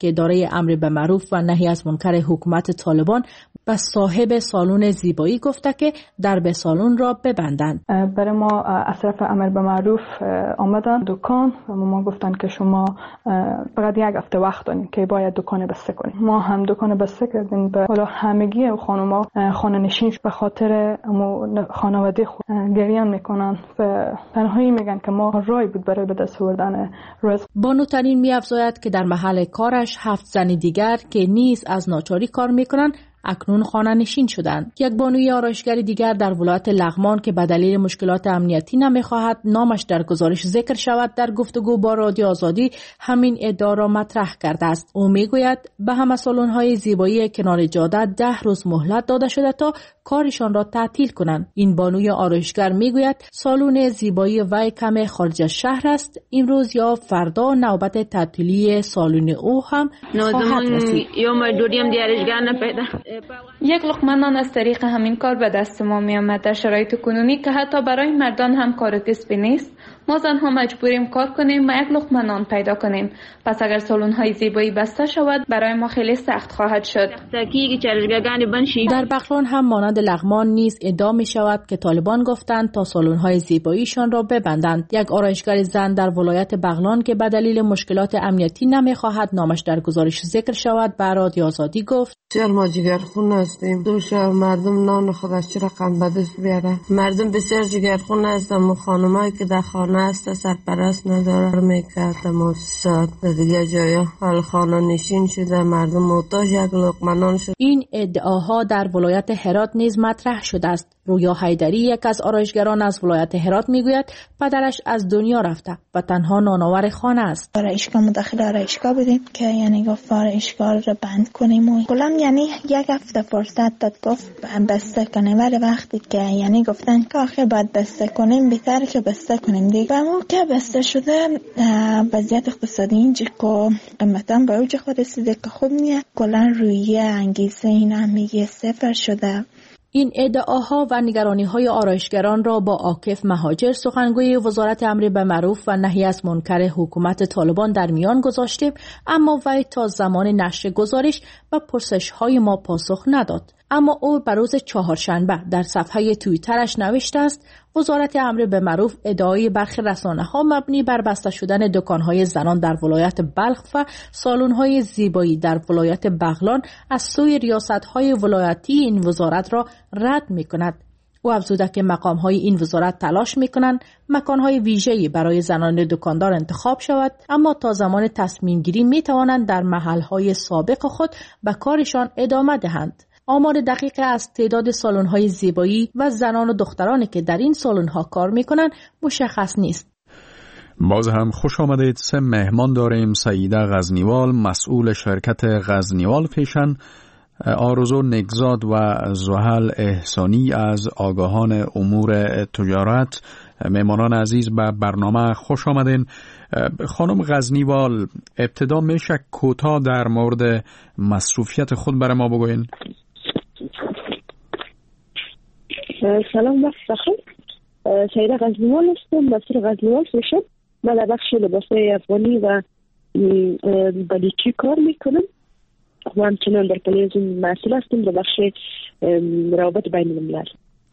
Speaker 3: که اداره امر به معروف و نهی از منکر حکومت طالبان به صاحب سالن زیبایی گفته که درب سالن را ببندند.
Speaker 25: برای ما از طرف امر به معروف آمدن دکان و ما گفتن که شما فقط یک هفته وقت دارین که باید دکان بسته کنیم. ما هم دکان بسته کردیم. به حالا همگی خانوما خانه نشین به خاطر خانواده خود گریان میکنن و تنهایی میگن که ما رای بود برای به دست آوردن رزق.
Speaker 3: بانوترین می‌افزاید که در محل کارش هفت زن دیگر که نیز از ناچاری کار میکنن اکنون خانه نشین شدند. یک بانوی آرایشگر دیگر در ولایت لغمان که به دلیل مشکلات امنیتی نمیخواهد نامش در گزارش ذکر شود در گفتگو با رادیو آزادی همین ادعا را مطرح کرده است. او میگوید به همه سالن‌های زیبایی کنار جاده ده روز مهلت داده شده تا کارشان را تعطیل کنند. این بانوی آرایشگر میگوید سالن زیبایی وی کم خارج از شهر است. امروز یا فردا نوبت تعطیلی سالن او هم خواهد رسید.
Speaker 6: یک لقمه نان از طریق همین کار به دست ما می آمد در شرایط کنونی که حتی برای مردان هم کار کسبی نیست. ما زنها مجبوریم کار کنیم و یک لقمه نان پیدا کنیم. پس اگر سالن های زیبایی بسته شود برای ما خیلی سخت خواهد شد. در بغلان هم مانند لغمان نیز ادعا می شود که طالبان گفتند تا سالن های زیباییشان را ببندند. یک آرایشگر زن در ولایت بغلان که به دلیل مشکلات امنیتی نمی خواهد نامش در گزارش ذکر شود به رادیو آزادی گفت:
Speaker 7: ما جگرخون هستیم. دوش مردم نان خودش چه رقم به دست بیاره. مردم بسیار جگرخون هستند و خانمایی که در خانه هست سرپرست نداره میکرد موسسات دیگه جایا حال خانه نشین شده مردم محتاج یک لقمه نان شد.
Speaker 3: این ادعاها در ولایت هرات نیز مطرح شده است. رویا حیدری یک از آرایشگران از ولایت هرات میگوید پدرش از دنیا رفته و تنها نانآور خانه است.
Speaker 8: آرایشگاه مداخل آرایشگاه بودیم که یعنی گفت آرایشگاه رو بند کنیم و کلام یعنی یک هفته فرصت داد گفت بسته کنیم ولی وقتی که یعنی گفتن که آخر باید بسته کنیم بهتره که بسته کنیم دیگه. و موقع بسته شده وضعیت اقتصادی اینجا که قیمتا به اوج خود رسیده که خوب نیست. کلا روی انگیزه این هم میگه صفر شده.
Speaker 3: این ادعاها و نگرانی‌های آرایشگران را با عاکف مهاجر سخنگوی وزارت امر به معروف و نهی از منکر حکومت طالبان در میان گذاشتیم، اما وی تا زمان نشر گزارش و پرسش‌های ما پاسخ نداد. اما او بر روز چهارشنبه در صفحه توییترش نوشته است وزارت امر به معروف ادعای برخی رسانه‌ها مبنی بر بسته شدن دکان‌های زنان در ولایت بلخ و سالن‌های زیبایی در ولایت بغلان از سوی ریاست‌های ولایتی این وزارت را رد می‌کند. او افزوده که مقام‌های این وزارت تلاش می‌کنند مکان‌های ویژه‌ای برای زنان دکاندار انتخاب شود، اما تا زمان تصمیم گیری می‌توانند در محل‌های سابق خود به کارشان ادامه دهند. آمار دقیق از تعداد سالن‌های زیبایی و زنان و دخترانی که در این سالن‌ها کار می‌کنند مشخص نیست.
Speaker 5: باز هم خوش آمدید. سه مهمان داریم: سعیده غزنیوال مسئول شرکت غزنیوال فیشن، آرزو نگزاد و زحل احسانی از آگاهان امور تجارت. مهمانان عزیز به برنامه خوش آمدین. خانم غزنیوال، ابتدا میشه کوتاه در مورد مصروفیت خود برای ما بگوین؟
Speaker 9: سلام وقت بخیر. سعیده غزنیوال هستم، مسئول غزنیوال فیشن. من در بخش لباسای افغانی و بلیچی کار میکنم و همچنان در تلویزیون مسئول هستم در بخش روابط بین الملل.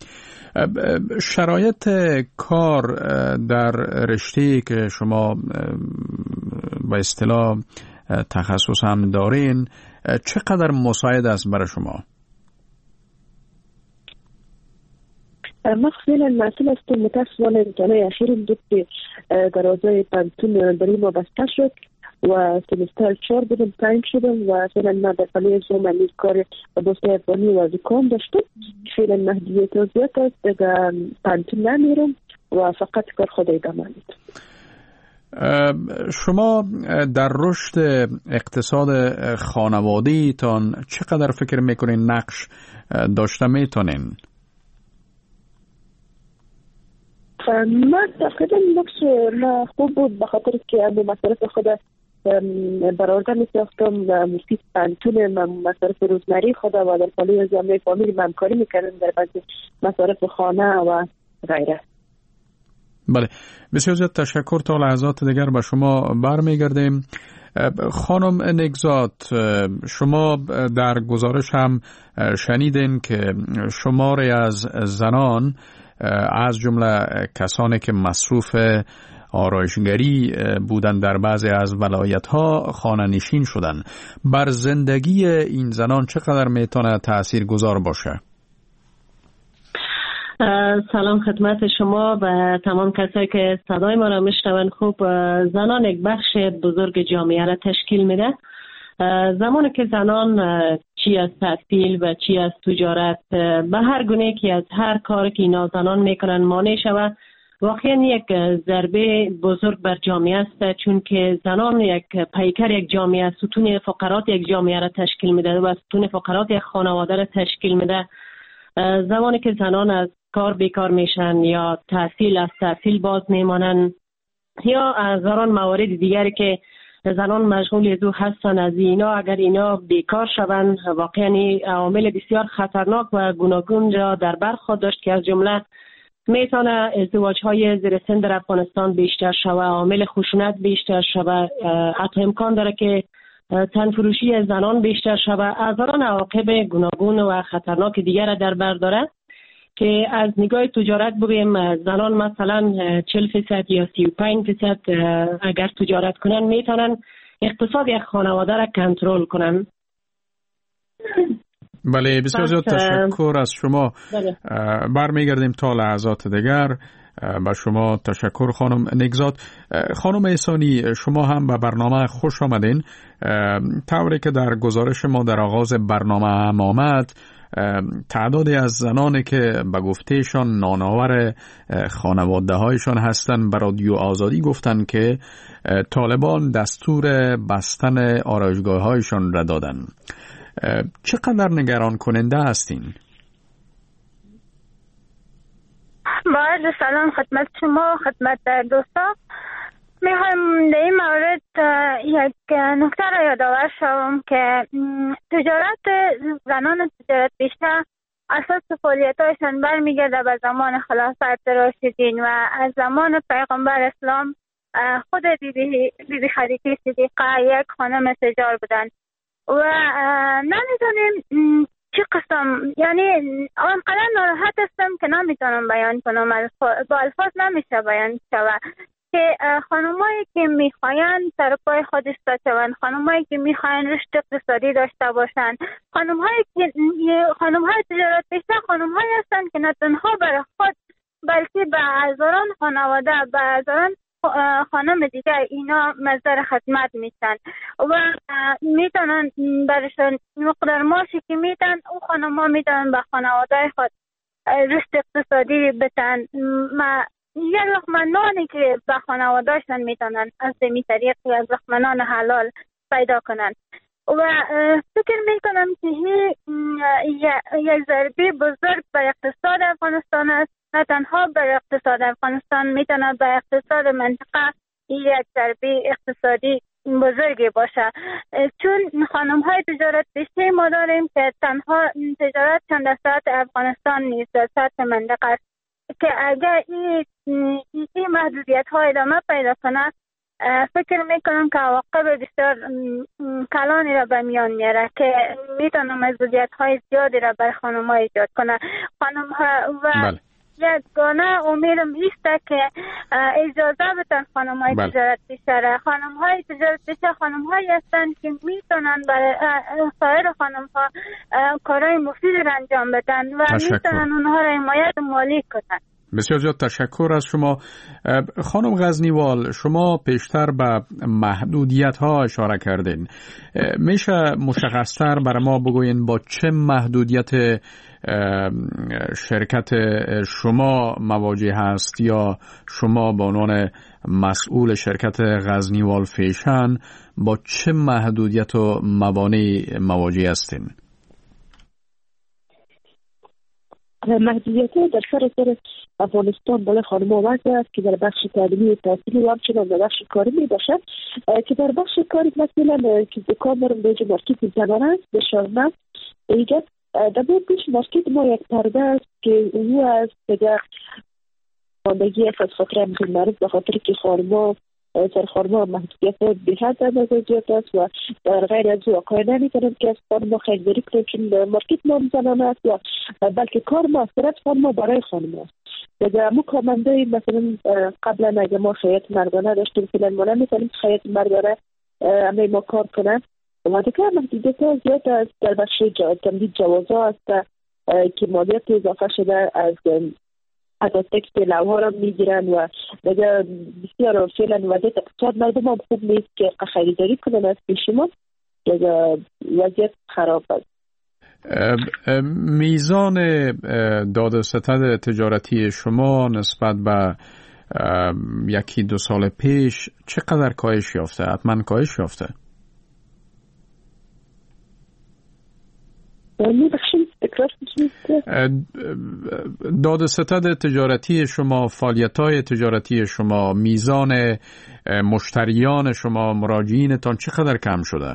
Speaker 5: شرایط کار در رشته‌ای که شما به اصطلاح تخصص هم دارین چقدر مساعد است برای شما؟
Speaker 9: ما خیلی مسئول هستم. متاسفانه امتحانات اخیر بود که درازای پانتون برای ما بسته شد و سمستر چهار بودم تایم شدم و فعلا من در فعالیت زمانی کار لباسای افغانی و زکام داشتم. فعلا محدودیت و زیاد است دیگه پانتون نمیرم و فقط کار خود ادامه میدم.
Speaker 5: شما در رشد اقتصاد خانوادگی تان چقدر فکر میکنین نقش داشته میتونین؟
Speaker 9: من تقریبا نقش ما خوب بود بخاطر که امو مصارف خود برآورده میساختم مفید پانتون مصارف روزمری خود و در پالی جامعه فامیلی همکاری میکردم در بعضی مصارف خانه و غیره.
Speaker 5: بله، بسیار زیاد تشکر. تا لحظات دیگر به شما برمیگردیم. خانم نگزاد، شما در گزارش هم شنیدین که شماری از زنان از جمله کسانی که مصروف آرایشگری بودن در بعضی از ولایت‌ها خانه نشین شدن. بر زندگی این زنان چقدر میتونه تأثیر گذار باشه؟
Speaker 4: سلام خدمت شما و تمام کسایی که صدای ما را میشنون. خوب، زنان یک بخش بزرگ جامعه را تشکیل میده. زمانی که زنان چی از تحصیل و چی از تجارت به هر گونه که از هر کار که اینا زنان میکنن مانع شود، واقعا یک ضربه بزرگ بر جامعه است، چون که زنان یک پیکر یک جامعه، ستون فقرات یک جامعه را تشکیل میده و ستون فقرات یک خانواده را تشکیل میده. زمانی که زنان از کار بیکار میشن یا تحصیل از تحصیل باز میمانن یا از هزاران موارد دیگری که زنان مشغول از او هستن، از اینا اگر اینا بیکار شوند، واقعا عوامل بسیار خطرناک و گوناگون را در بر خود داشت که از جمله میتونه ازدواج های زیر سن در افغانستان بیشتر شود، عامل خشونت بیشتر شود، حتی امکان داره که تنفروشی زنان بیشتر شود، هزاران عواقب گوناگون و خطرناک دیگر در بر داره که از نگاه تجارت بگویم زنان مثلا چهل فیصد یا سی و پنج فیصد اگر تجارت کنن میتونن اقتصاد یک خانواده را کنترل کنن.
Speaker 5: بله، بسیار زیاد تشکر از شما. برمیگردیم تا لحظات دیگر. با شما تشکر خانم نگزاد. خانم احسانی، شما هم به برنامه خوش آمدین. طوری که در گزارش ما در آغاز برنامه هم آمد، تعدادی از زنانی که به گفتهشان نانآور خانواده هایشان هستند به رادیو آزادی گفتند که طالبان دستور بستن آرایشگاه هایشان را دادن. چقدر نگران کننده هستین؟
Speaker 10: با عرض سلام خدمت شما، خدمت دوستا. میخوایم در این مورد یک نکته را یادآور شوم که تجارت زنان تجارت بیشتر اساس فعالیت‌هایشان برمیگرده به زمان خلافت راشدین و از زمان پیغمبر اسلام. خود بیبی بیبی خدیجه صدیقه یک خانم تجار بودند و نمیدونیم چی قسم، یعنی آنقدر ناراحت هستم که نمیتونم بیان کنم، با الفاظ نمیشه بیان شود که خانمایی که میخواین سر پای خود ایستادن، خانمایی که میخواین رشد اقتصادی داشته باشن، خانمهایی که خانمهای تجارت بیشتر خانمهایی هستن که نه تنها برای خود بلکه به هزاران خانواده، به هزاران خانم دیگه اینا مصدر خدمت میشن و میتونن برشان مقدار معاشی که میدن او خانم ها میتونن به خانواده خود رشد اقتصادی بتن. ما یک لقمه نانی که به خانوادهشان میتونن از دمی طریقی از لقمه نان حلال پیدا کنن و فکر میکنم که یک ضربه بزرگ بر اقتصاد افغانستان است. نه تنها بر اقتصاد افغانستان، میتونه به اقتصاد منطقه یک ضربه اقتصادی بزرگی باشه، چون خانم های تجارت بیشتر ما داریم که تنها تجارت چند ساعت افغانستان نیست، در سطح منطقه است که اگر این این محدودیت ها ادامه پیدا کنه فکر میکنم که عواقب بسیار کلانی را به میان میاره که میتونه محدودیت های زیادی را بر خانم ها ایجاد کنه. خانم ها و بله. یگانه امیدم ایسته که اجازه بتن خانم های بله. تجارت بیشتره. خانم های تجارت بیشتر خانم هایی هستند که میتونن برای سایر خانم ها کارهای مفید را انجام بدن و تشکر. میتونن اونها را حمایت مالی کنن.
Speaker 5: بسیار زیاد تشکر از شما. خانم غزنیوال، شما پیشتر به محدودیت ها اشاره کردین. میشه مشخصتر برای ما بگوین با چه محدودیت شرکت شما مواجه هست یا شما به عنوان مسئول شرکت غزنیوال فیشن با چه محدودیت و موانعی مواجه هستین؟
Speaker 9: محدودیت در سراسر افغانستان برای خانم آمده است که در بخش تعلیمی و تحصیلی و همچنان در بخش کاری می باشد که در بخش کاری مثلا که دکان دارم در مارکت زنان است به شارمه ایجاد در باید پیش مارکت ما یک پرده است که او از دیگر خاندگی از خاطر همچون معروف به خاطر که خانم ها سرخانما محدودیت به حد اندازه زیاد است و در غیر از واقع نمیتونیم که از خانما خریداری کنیم، چون مارکت ما زنانه است و بلکه کار ما صرف خانما برای خانما است. دیگه مو کارمندای مثلا قبلا اگه ما خیاط مردانه داشتیم فعلا ما نمیتونیم خیاط مردانه همه ما کار کنن و دیگه محدودیت ها زیاد است. در بخش تمدید جوازا است که مالیات اضافه شده از از تکستیل ها را میگیرن و دیگه بسیار فعلا وضعیت اقتصاد مردم هم خوب نیست که خریداری کنن از پیش ما. دیگه وضعیت خراب است.
Speaker 5: میزان داد و ستد تجارتی شما نسبت به یکی دو سال پیش چقدر کاهش یافته؟ حتما کاهش یافته. داد و ستد تجارتی شما، فعالیت‌های تجارتی شما، میزان مشتریان شما، مراجعینتان چقدر کم شده؟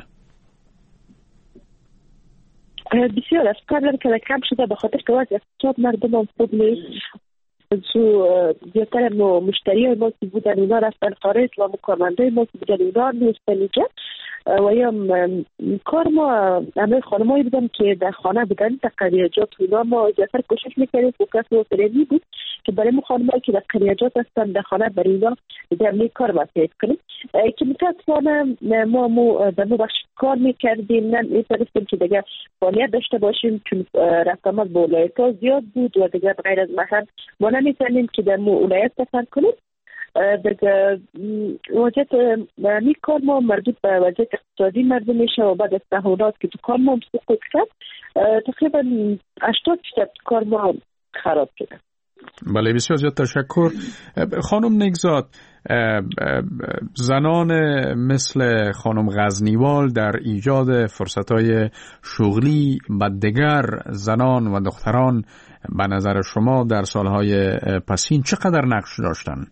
Speaker 9: بسیار از قبل که کم شده به خاطر که وضع اقتصاد مردم هم خوب نیست. سو زیادتر مشتری های ما که بودن اونا رفتن خارج و کارمندای ما که بودن اونا نیستن اینجا و یا کار ما همه خانمایی بودن که در خانه بودن در قریجات اونا ما زیادتر کوشش میکردیم فوکس و فرمی بود که برای ما خانمایی که در قریجات هستن در خانه برای اونا در کار واسه کنیم که متاسفانه ما مو در مو بخش کار میکردیم نمیتونستیم که دیگه فعالیت داشته باشیم چون رقمات با ولایت ها زیاد بود و دیگه غیر از محل ما نمیتونیم که در مو ولایت سفر کنیم. دیگه وضعیت می کار ما مربوط به وضعیت اقتصادی مردم میشه و بعد از تحولات که تو کار ما سقوط کرد تقریبا هشتاد درصد کار ما خراب شده.
Speaker 5: بله بسیار زیاد تشکر. خانم نگزاد، زنان مثل خانم غزنیوال در ایجاد فرصت‌های شغلی و دیگر زنان و دختران به نظر شما در سالهای پسین چقدر نقش داشتن؟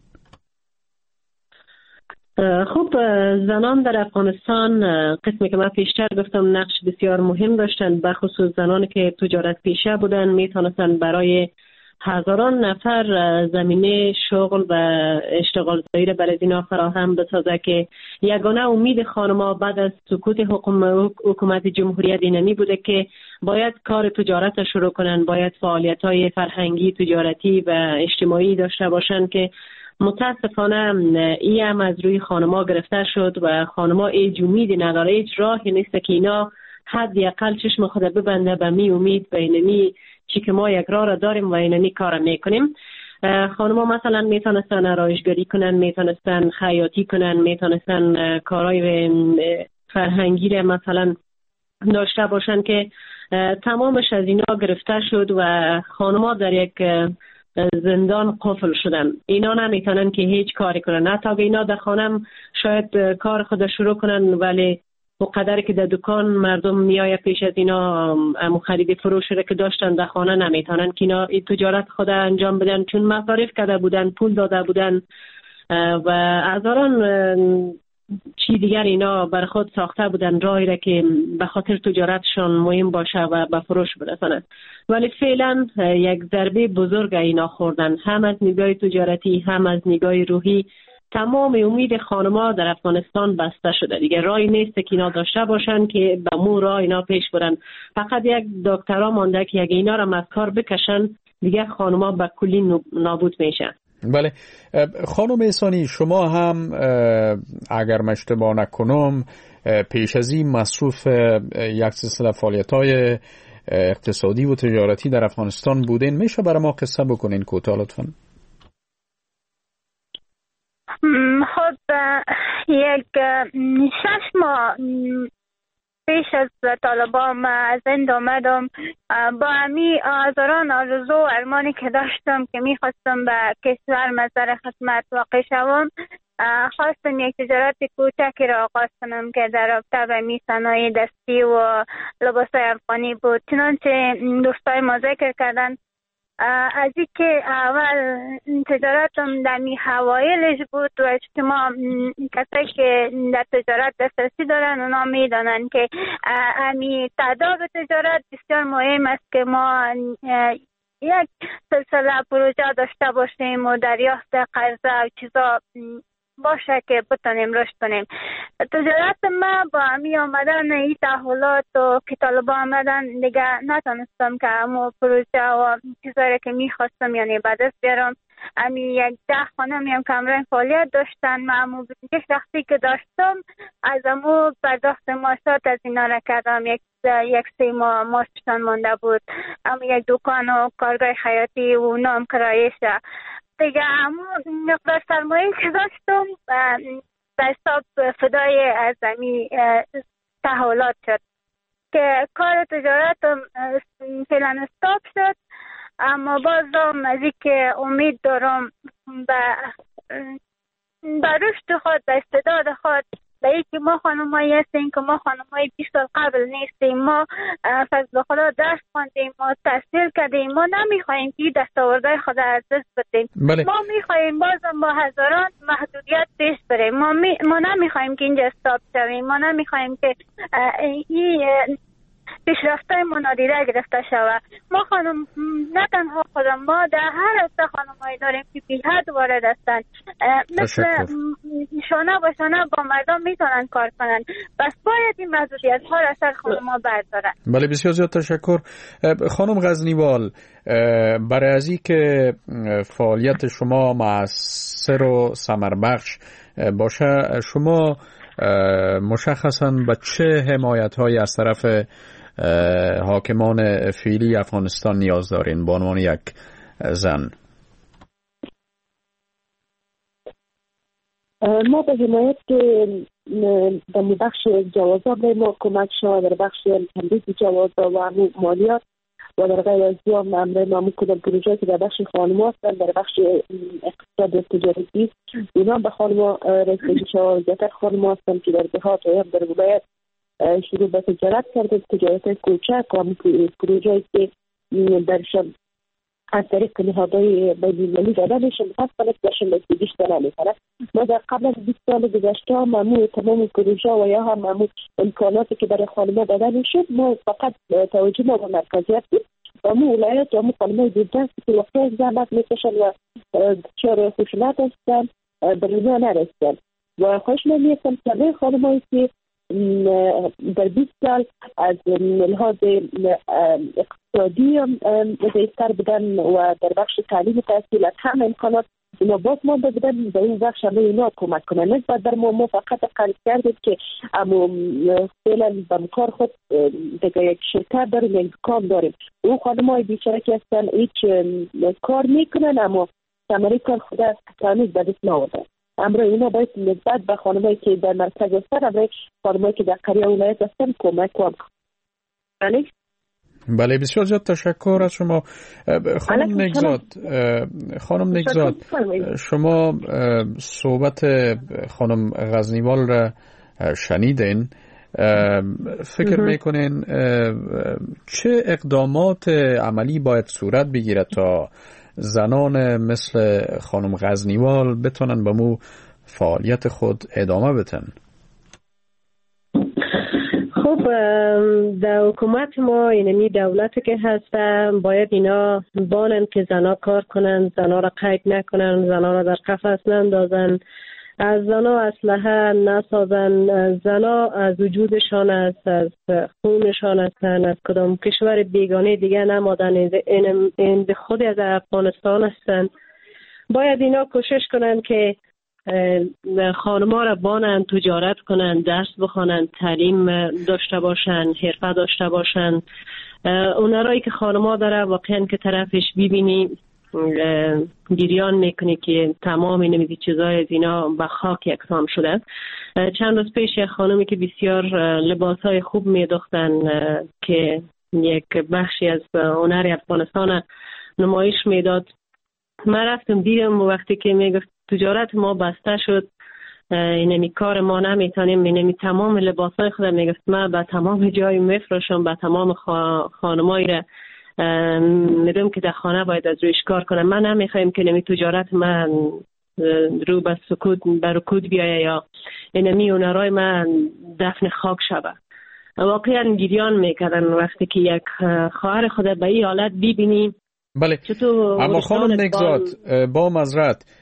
Speaker 4: خب زنان در افغانستان قسمی که من پیشتر گفتم نقش بسیار مهم داشتن، بخصوص زنانی که تجارت پیشه بودن میتونستن برای هزاران نفر زمینه شغل و اشتغال زایی برای اینا فراهم بسازه که یگانه امید خانم‌ها بعد از سقوط حکومت جمهوریت اینمی بوده که باید کار تجارت شروع کنن، باید فعالیت‌های فرهنگی، تجارتی و اجتماعی داشته باشن که متاسفانه ای هم از روی خانم‌ها گرفته شد و خانم‌ها هیچ امیدی نداره، هیچ راهی نیست که اینا حدی اقل چشم خود ببنده به می امید به اینمی چی که ما یک راه را داریم و اینمی کار میکنیم. خانم‌ها مثلا میتونستن آرایشگری کنن، میتونستن خیاطی کنن، میتونستن کارهای فرهنگی را مثلا داشته باشن که تمامش از اینا گرفته شد و خانم‌ها در یک زندان قفل شدن. اینا نمیتونن که هیچ کاری کنن، حتی اگه اینا در خانم شاید کار خود شروع کنن ولی و قدری که در دکان مردم میایه پیش از اینا امو خرید فروش را که داشتن در خانه نمیتونن که اینا تجارت خود انجام بدن چون مصارف کرده بودن، پول داده بودن و هزاران چی دیگر اینا بر خود ساخته بودن راهی را که به خاطر تجارتشان مهم باشه و به فروش برسند. ولی فعلا یک ضربه بزرگ اینا خوردن، هم از نگاه تجارتی هم از نگاه روحی. تمام امید خانم‌ها در افغانستان بسته شده دیگه، راهی نیست که اینا داشته باشن که به مو راه اینا پیش برن. فقط یک دکترها مانده که اگه اینا را از کار بکشن دیگه خانم‌ها به کلی نابود میشن.
Speaker 5: بله خانم احسانی، شما هم اگر من اشتباه نکنم پیش از این مصروف یک سلسله فعالیت‌های اقتصادی و تجارتی در افغانستان بودین، میشه برای ما قصه بکنین کوتاه لطفاً؟
Speaker 10: خب یک شش ماه پیش از طالبان از این آمدم با همی هزاران آرزو و ارمانی که داشتم که میخواستم به کشور مزار خدمت واقع شوم، خواستم یک تجارت کوچکی را آغاز کنم که در رابطه به می صنایع دستی و لباسای افغانی بود. چنانچه دوستای ما ذکر کردن از این که اول تجارتم در می حوایلش بود و اجتماع کسایی که در تجارت دسترسی دارن اونا می دانن که امی تعداد تجارت بسیار مهم است که ما یک سلسله پروژه داشته باشیم و دریافت قرضه و چیزا باشه که بتونیم رشد کنیم. تجارت ما با همی آمدن این تحولات و که طالبا آمدن دیگه نتونستم که همو پروژه و چیزایی که میخواستم یعنی به دست بیارم. همی یک ده خانه میم کمرین فعالیت داشتن. من همو یک شخصی که داشتم از همو پرداخت معاشات از اینا را کردم. یک یک سه ماه معاششان مانده بود. همو یک دکان و کارگاه حیاتی و نام کرایشه دیگه. همو مقدار سرمایه که داشتم به حساب فدای از همی تحولات شد که کار تجارتم فعلا استاپ شد. اما بازم از این که امید دارم به به رشد خود، به استعداد خود، به این که ما خانمایی هستیم که ما خانمایی بیست سال قبل نیستیم. ما فضل خدا درس خواندیم، ما تحصیل کردیم. ما نمیخواهیم که دستاوردهای خود از دست بدیم.
Speaker 5: بله.
Speaker 10: ما میخواهیم بازم با هزاران محدودیت پیش بریم. ما, می... ما نمیخواهیم که اینجا استاپ شویم. ما نمیخواهیم که این پیشرفتای ما نادیده گرفته شود. ما خانم نه تنها خودم، ما در هر حوزه خانمایی داریم که بی حد وارد هستند. مثل شانه با شانه با مردم میتونن کار کنن. بس باید این محدودیت ها را سر خانم‌ها بردارن.
Speaker 5: بله بسیار زیاد تشکر. خانم غزنیوال، برای ازی که فعالیت شما مؤثر و ثمربخش باشه، شما مشخصاً به چه حمایت‌هایی از طرف حاکمان فعلی افغانستان نیاز دارین به عنوان یک زن؟
Speaker 9: ما به حمایت در بخش جوازا به ما کمک شد، در بخش تمدید جوازا و مالیات و در غیر از دو امر ما کدام پروژه که در بخش خانم هستند، در بخش اقتصاد تجارتی اینا به خانم رسیدگی شد. زیادتر خانم هستند که در دهات و در ولایت شروع به تجارت کرده، تجارت کوچک و پروژه‌ای که درشان از طریق نهادهای بین‌المللی داده میشه متاسفانه درشان رسیدگیش داده نمیکنه. ما در قبل از بیست سال گذشته معمول تمام پروژه و یا هم معمول امکاناتی که برای خانم‌ها داده میشد، ما فقط توجه ما به مرکزیت بود و مو ولایت و مو خانم‌های دیده که وقتی زحمت میکشن و چهار خشونت هستن به رضا نرسن و خوش نمیستم که خانم‌هایی که در بیست سال از لحاظ اقتصادی ضعیفتر بودن و در بخش تعلیم و تحصیل از همه امکانات اینا باز مانده بودن به این بخش همه اینا کمک کنن. نسبت در ما ما فقط قرض کردیم که اما فعلا به کار خود دیگه یک شرکت داریم، یک دکان داریم. اون خانم‌های بیچاره که هستن هیچ کار میکنن اما ثمره کار خود هنوز به دست نآوردن. امروز اینا باید نسبت به خانمایی که در مرکز هستن، امروز خانمایی که در قریه ولایت هستن کمک کنن. بله
Speaker 5: بله بسیار زیاد تشکر از شما. خانم نگزاد، خانم نگزاد شما صحبت خانم غزنیوال را شنیدین. فکر میکنین چه اقدامات عملی باید صورت بگیرد تا زنان مثل خانم غزنیوال بتونن به مو فعالیت خود ادامه بدن؟
Speaker 4: خب در حکومت ما اینمی دولت که هست باید اینا بانن که زنا کار کنن، زنا را قید نکنن، زنا را در قفس نندازن، از زنا اسلحه نسازن. زنا از وجودشان است، از خونشان هستن، از کدام کشور بیگانه دیگه نمادن، این به خود از افغانستان هستن. باید اینا کوشش کنن که خانم‌ها را بانن، تجارت کنن، درس بخونن، تعلیم داشته باشن، حرفه داشته باشن. اونرایی که خانم‌ها داره واقعا که طرفش ببینی گریان میکنی که تمام نمیدی چیزای از اینا به خاک یکسان شده. چند روز پیش یک خانمی که بسیار لباسهای خوب میدوختن که یک بخشی از هنر افغانستان نمایش میداد، من رفتم دیدم وقتی که میگفت تجارت ما بسته شد، اینمی کار ما نمیتونیم، اینمی تمام لباسای خود میگفت من به تمام جای میفروشم، به تمام خانمایی را میدونم که در خانه باید از رویش کار کنم. من نمیخوایم که نمی تجارت من رو به سکوت به رکود بیایه یا اینمی اونرای من دفن خاک شود. واقعا گریان میکردن وقتی که یک خواهر خود به این حالت ببینی.
Speaker 5: بله اما خانم نگزاد با معذرت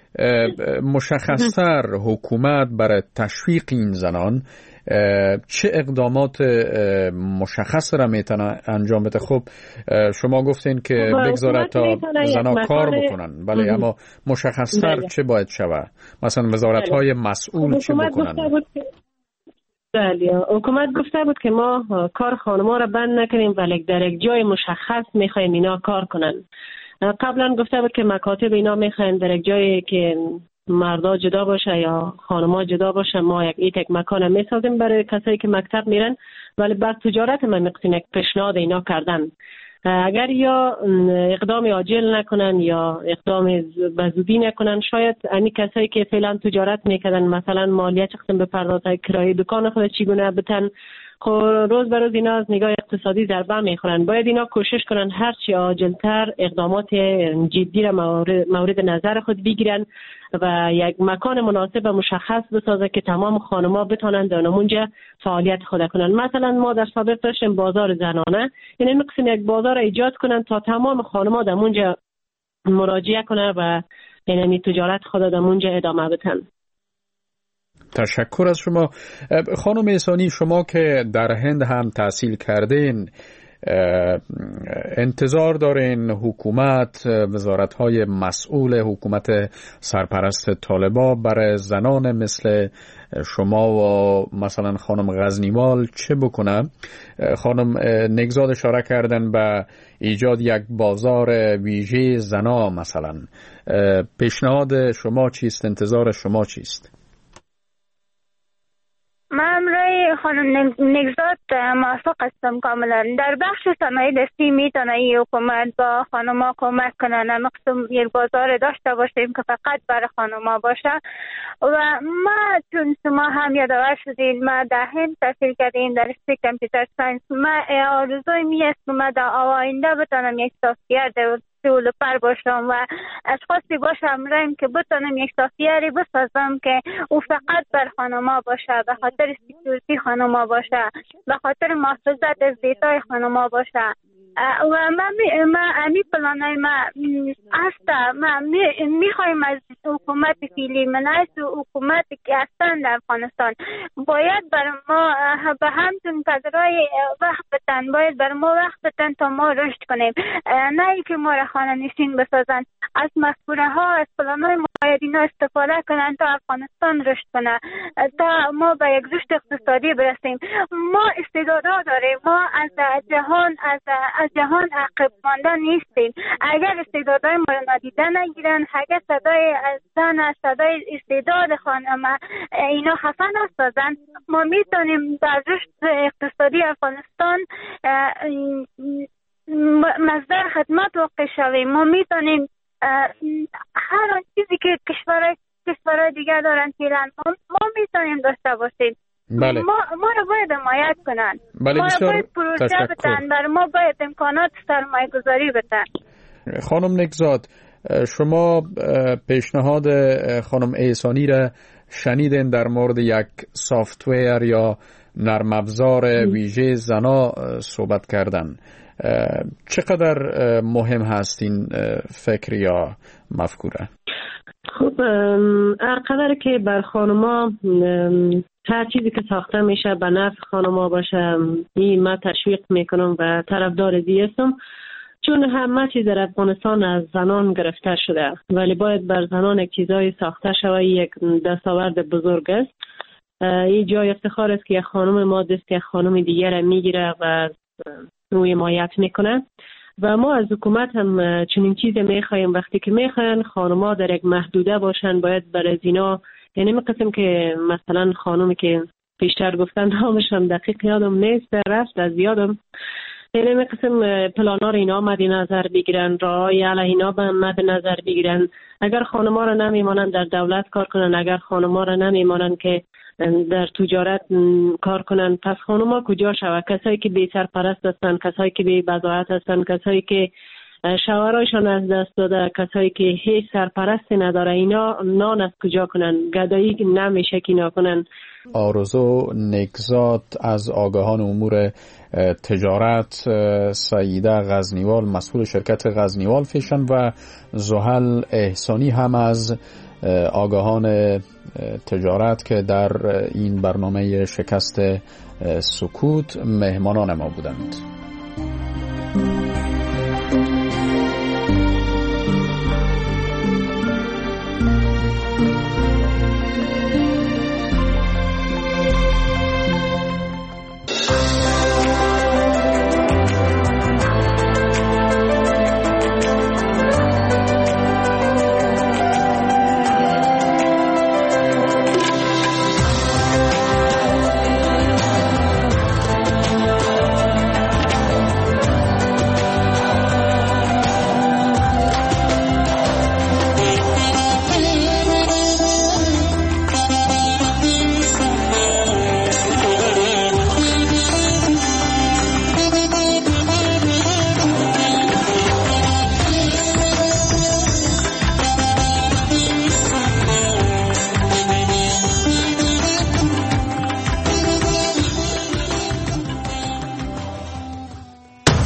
Speaker 5: مشخصتر حکومت برای تشویق این زنان چه اقدامات مشخص را میتونه انجام بده؟ خب شما گفتین که بگذارد تا زنها کار بکنن، بله، اما مشخصتر بله. چه باید شود؟ مثلا وزارت های مسئول چه بکنن؟
Speaker 4: بله، حکومت گفته بود که ما کار خانم‌ها را بند نکنیم ولی در یک جای مشخص میخوایم اینا کار کنن. قبلا گفته بود که مکاتب اینا میخواین در یک جایی که مردا جدا باشه یا خانم‌ها جدا باشه ما یک ایت یک مکان میسازیم برای کسایی که مکتب میرن، ولی بعد تجارت ما میقسیم یک پیشنهاد اینا کردن. اگر یا اقدام عاجل نکنن یا اقدام بزودی نکنن، شاید امی کسایی که فعلا تجارت میکردن مثلا مالیات قسم به پردازهای کرایه دکان خود چگونه بتن، خب روز به روز اینا از نگاه اقتصادی ضربه میخورن. باید اینا کوشش کنن هرچی عاجلتر اقدامات جدی را مورد, مورد نظر خود بگیرن و یک مکان مناسب و مشخص بسازه که تمام خانم‌ها بتونن در اونجا فعالیت خود کنن. مثلا ما در سابق داشتیم بازار زنانه، یعنی می‌خواستیم یک بازار ایجاد کنن تا تمام خانم‌ها در اونجا مراجعه کنن و یعنی تجارت خود در اونجا ادامه بدن.
Speaker 5: تشکر از شما خانم احسانی. شما که در هند هم تحصیل کردین، انتظار دارین حکومت، وزارت‌های مسئول حکومت سرپرست طالبا برای زنان مثل شما و مثلا خانم غزنیوال چه بکنه؟ خانم نگزاد اشاره کردن به ایجاد یک بازار ویژه زنا مثلا. پیشنهاد شما چیست؟ انتظار شما چیست؟
Speaker 10: من رای خانم نگزاد موافق هستم کاملا. در بخش صنایع دستی میتونه این حکومت با خانم‌ها کمک کنه، نمی‌خواستم یک بازار داشته باشیم که فقط برای خانم‌ها باشه. و ما چون شما هم یادآور شدید ما در هند تحصیل کردیم در رشته کامپیوتر ساینس، ما آرزوی می است که ما در آینده بتونم یک سافت ویر دیولپر باشم و اشخاصی باشم رایم که بتونم یک سافت بسازم که او فقط بر خانم‌ها باشه، به خاطر سکیوریتی خانم‌ها باشه، به خاطر محافظت از دیتای خانم‌ها باشه. و ما می ما امی پلانای ما هسته. ما میخوایم از حکومت فیلی منعش حکومت که هستن در افغانستان باید بر ما به همتون پذیرای وقت بتن، باید بر ما وقت بتن تا ما رشد کنیم، نه اینکه ما را خانه نشین بسازن. از مفکوره ها از پلانای ما باید اینا استفاده کنن تا افغانستان رشد کنه، تا ما به یک رشد اقتصادی برسیم. ما استعدادها داریم، ما از جهان از از جهان عقب مانده نیستیم. اگر استعدادهای ما را نادیده نگیرن، اگر صدای از زن، صدای استعداد خانم اینا خفه نسازن، ما میتونیم در رشد اقتصادی افغانستان مصدر خدمت واقع شویم. ما میتونیم هر آن چیزی که کشورهای کشورهای دیگر دارن فعلا ما میتونیم داشته باشیم.
Speaker 5: بله.
Speaker 10: ما ما رو باید حمایت کنن،
Speaker 5: بله،
Speaker 10: ما رو باید پروژه بدن، بر ما باید امکانات سرمایه گذاری بدن.
Speaker 5: خانم نگزاد، شما پیشنهاد خانم احسانی را شنیدین در مورد یک سافتویر یا نرم افزار ویژه زنا صحبت کردن. چقدر مهم هست این فکر یا مفکوره؟
Speaker 4: خب هر قدر که بر خانما هر چیزی که ساخته میشه به نفع خانما باشه، این من تشویق میکنم و طرفدار دی هستم، چون همه چیز در افغانستان از زنان گرفته شده ولی باید بر زنان یک چیزایی ساخته شود. یک دستاورد بزرگ است. این جای افتخار است که یک خانم ما دست یک خانم دیگر میگیره و روی حمایت میکنه و ما از حکومت هم چنین چیزی میخوایم. وقتی که میخواین خانم‌ها در یک محدوده باشن باید برای اینا، یعنی می‌قسم که مثلا خانمی که پیشتر گفتن نامشم دقیق یادم نیست رفت از یادم، یعنی می‌قسم پلانا رو اینا مد نظر بگیرن، راهی علی اینا به مد نظر بگیرن. اگر خانم‌ها رو نمیمانن در دولت کار کنن، اگر خانم‌ها رو نمیمانن که در تجارت کار کنن، پس خانم‌ها کجا شود؟ کسایی که بی سرپرست هستن، کسایی که بی وضاحت هستن، کسایی که شوهرایشان از دست داده، کسایی که هیچ سرپرستی نداره، اینا نان از کجا کنن؟ گدایی نمیشه که اینا کنن.
Speaker 5: آرزو نگزاد از آگاهان امور تجارت، سعیده غزنیوال مسئول شرکت غزنیوال فیشن و زحل احسانی هم از آگاهان تجارت که در این برنامه شکست سکوت مهمانان ما بودند.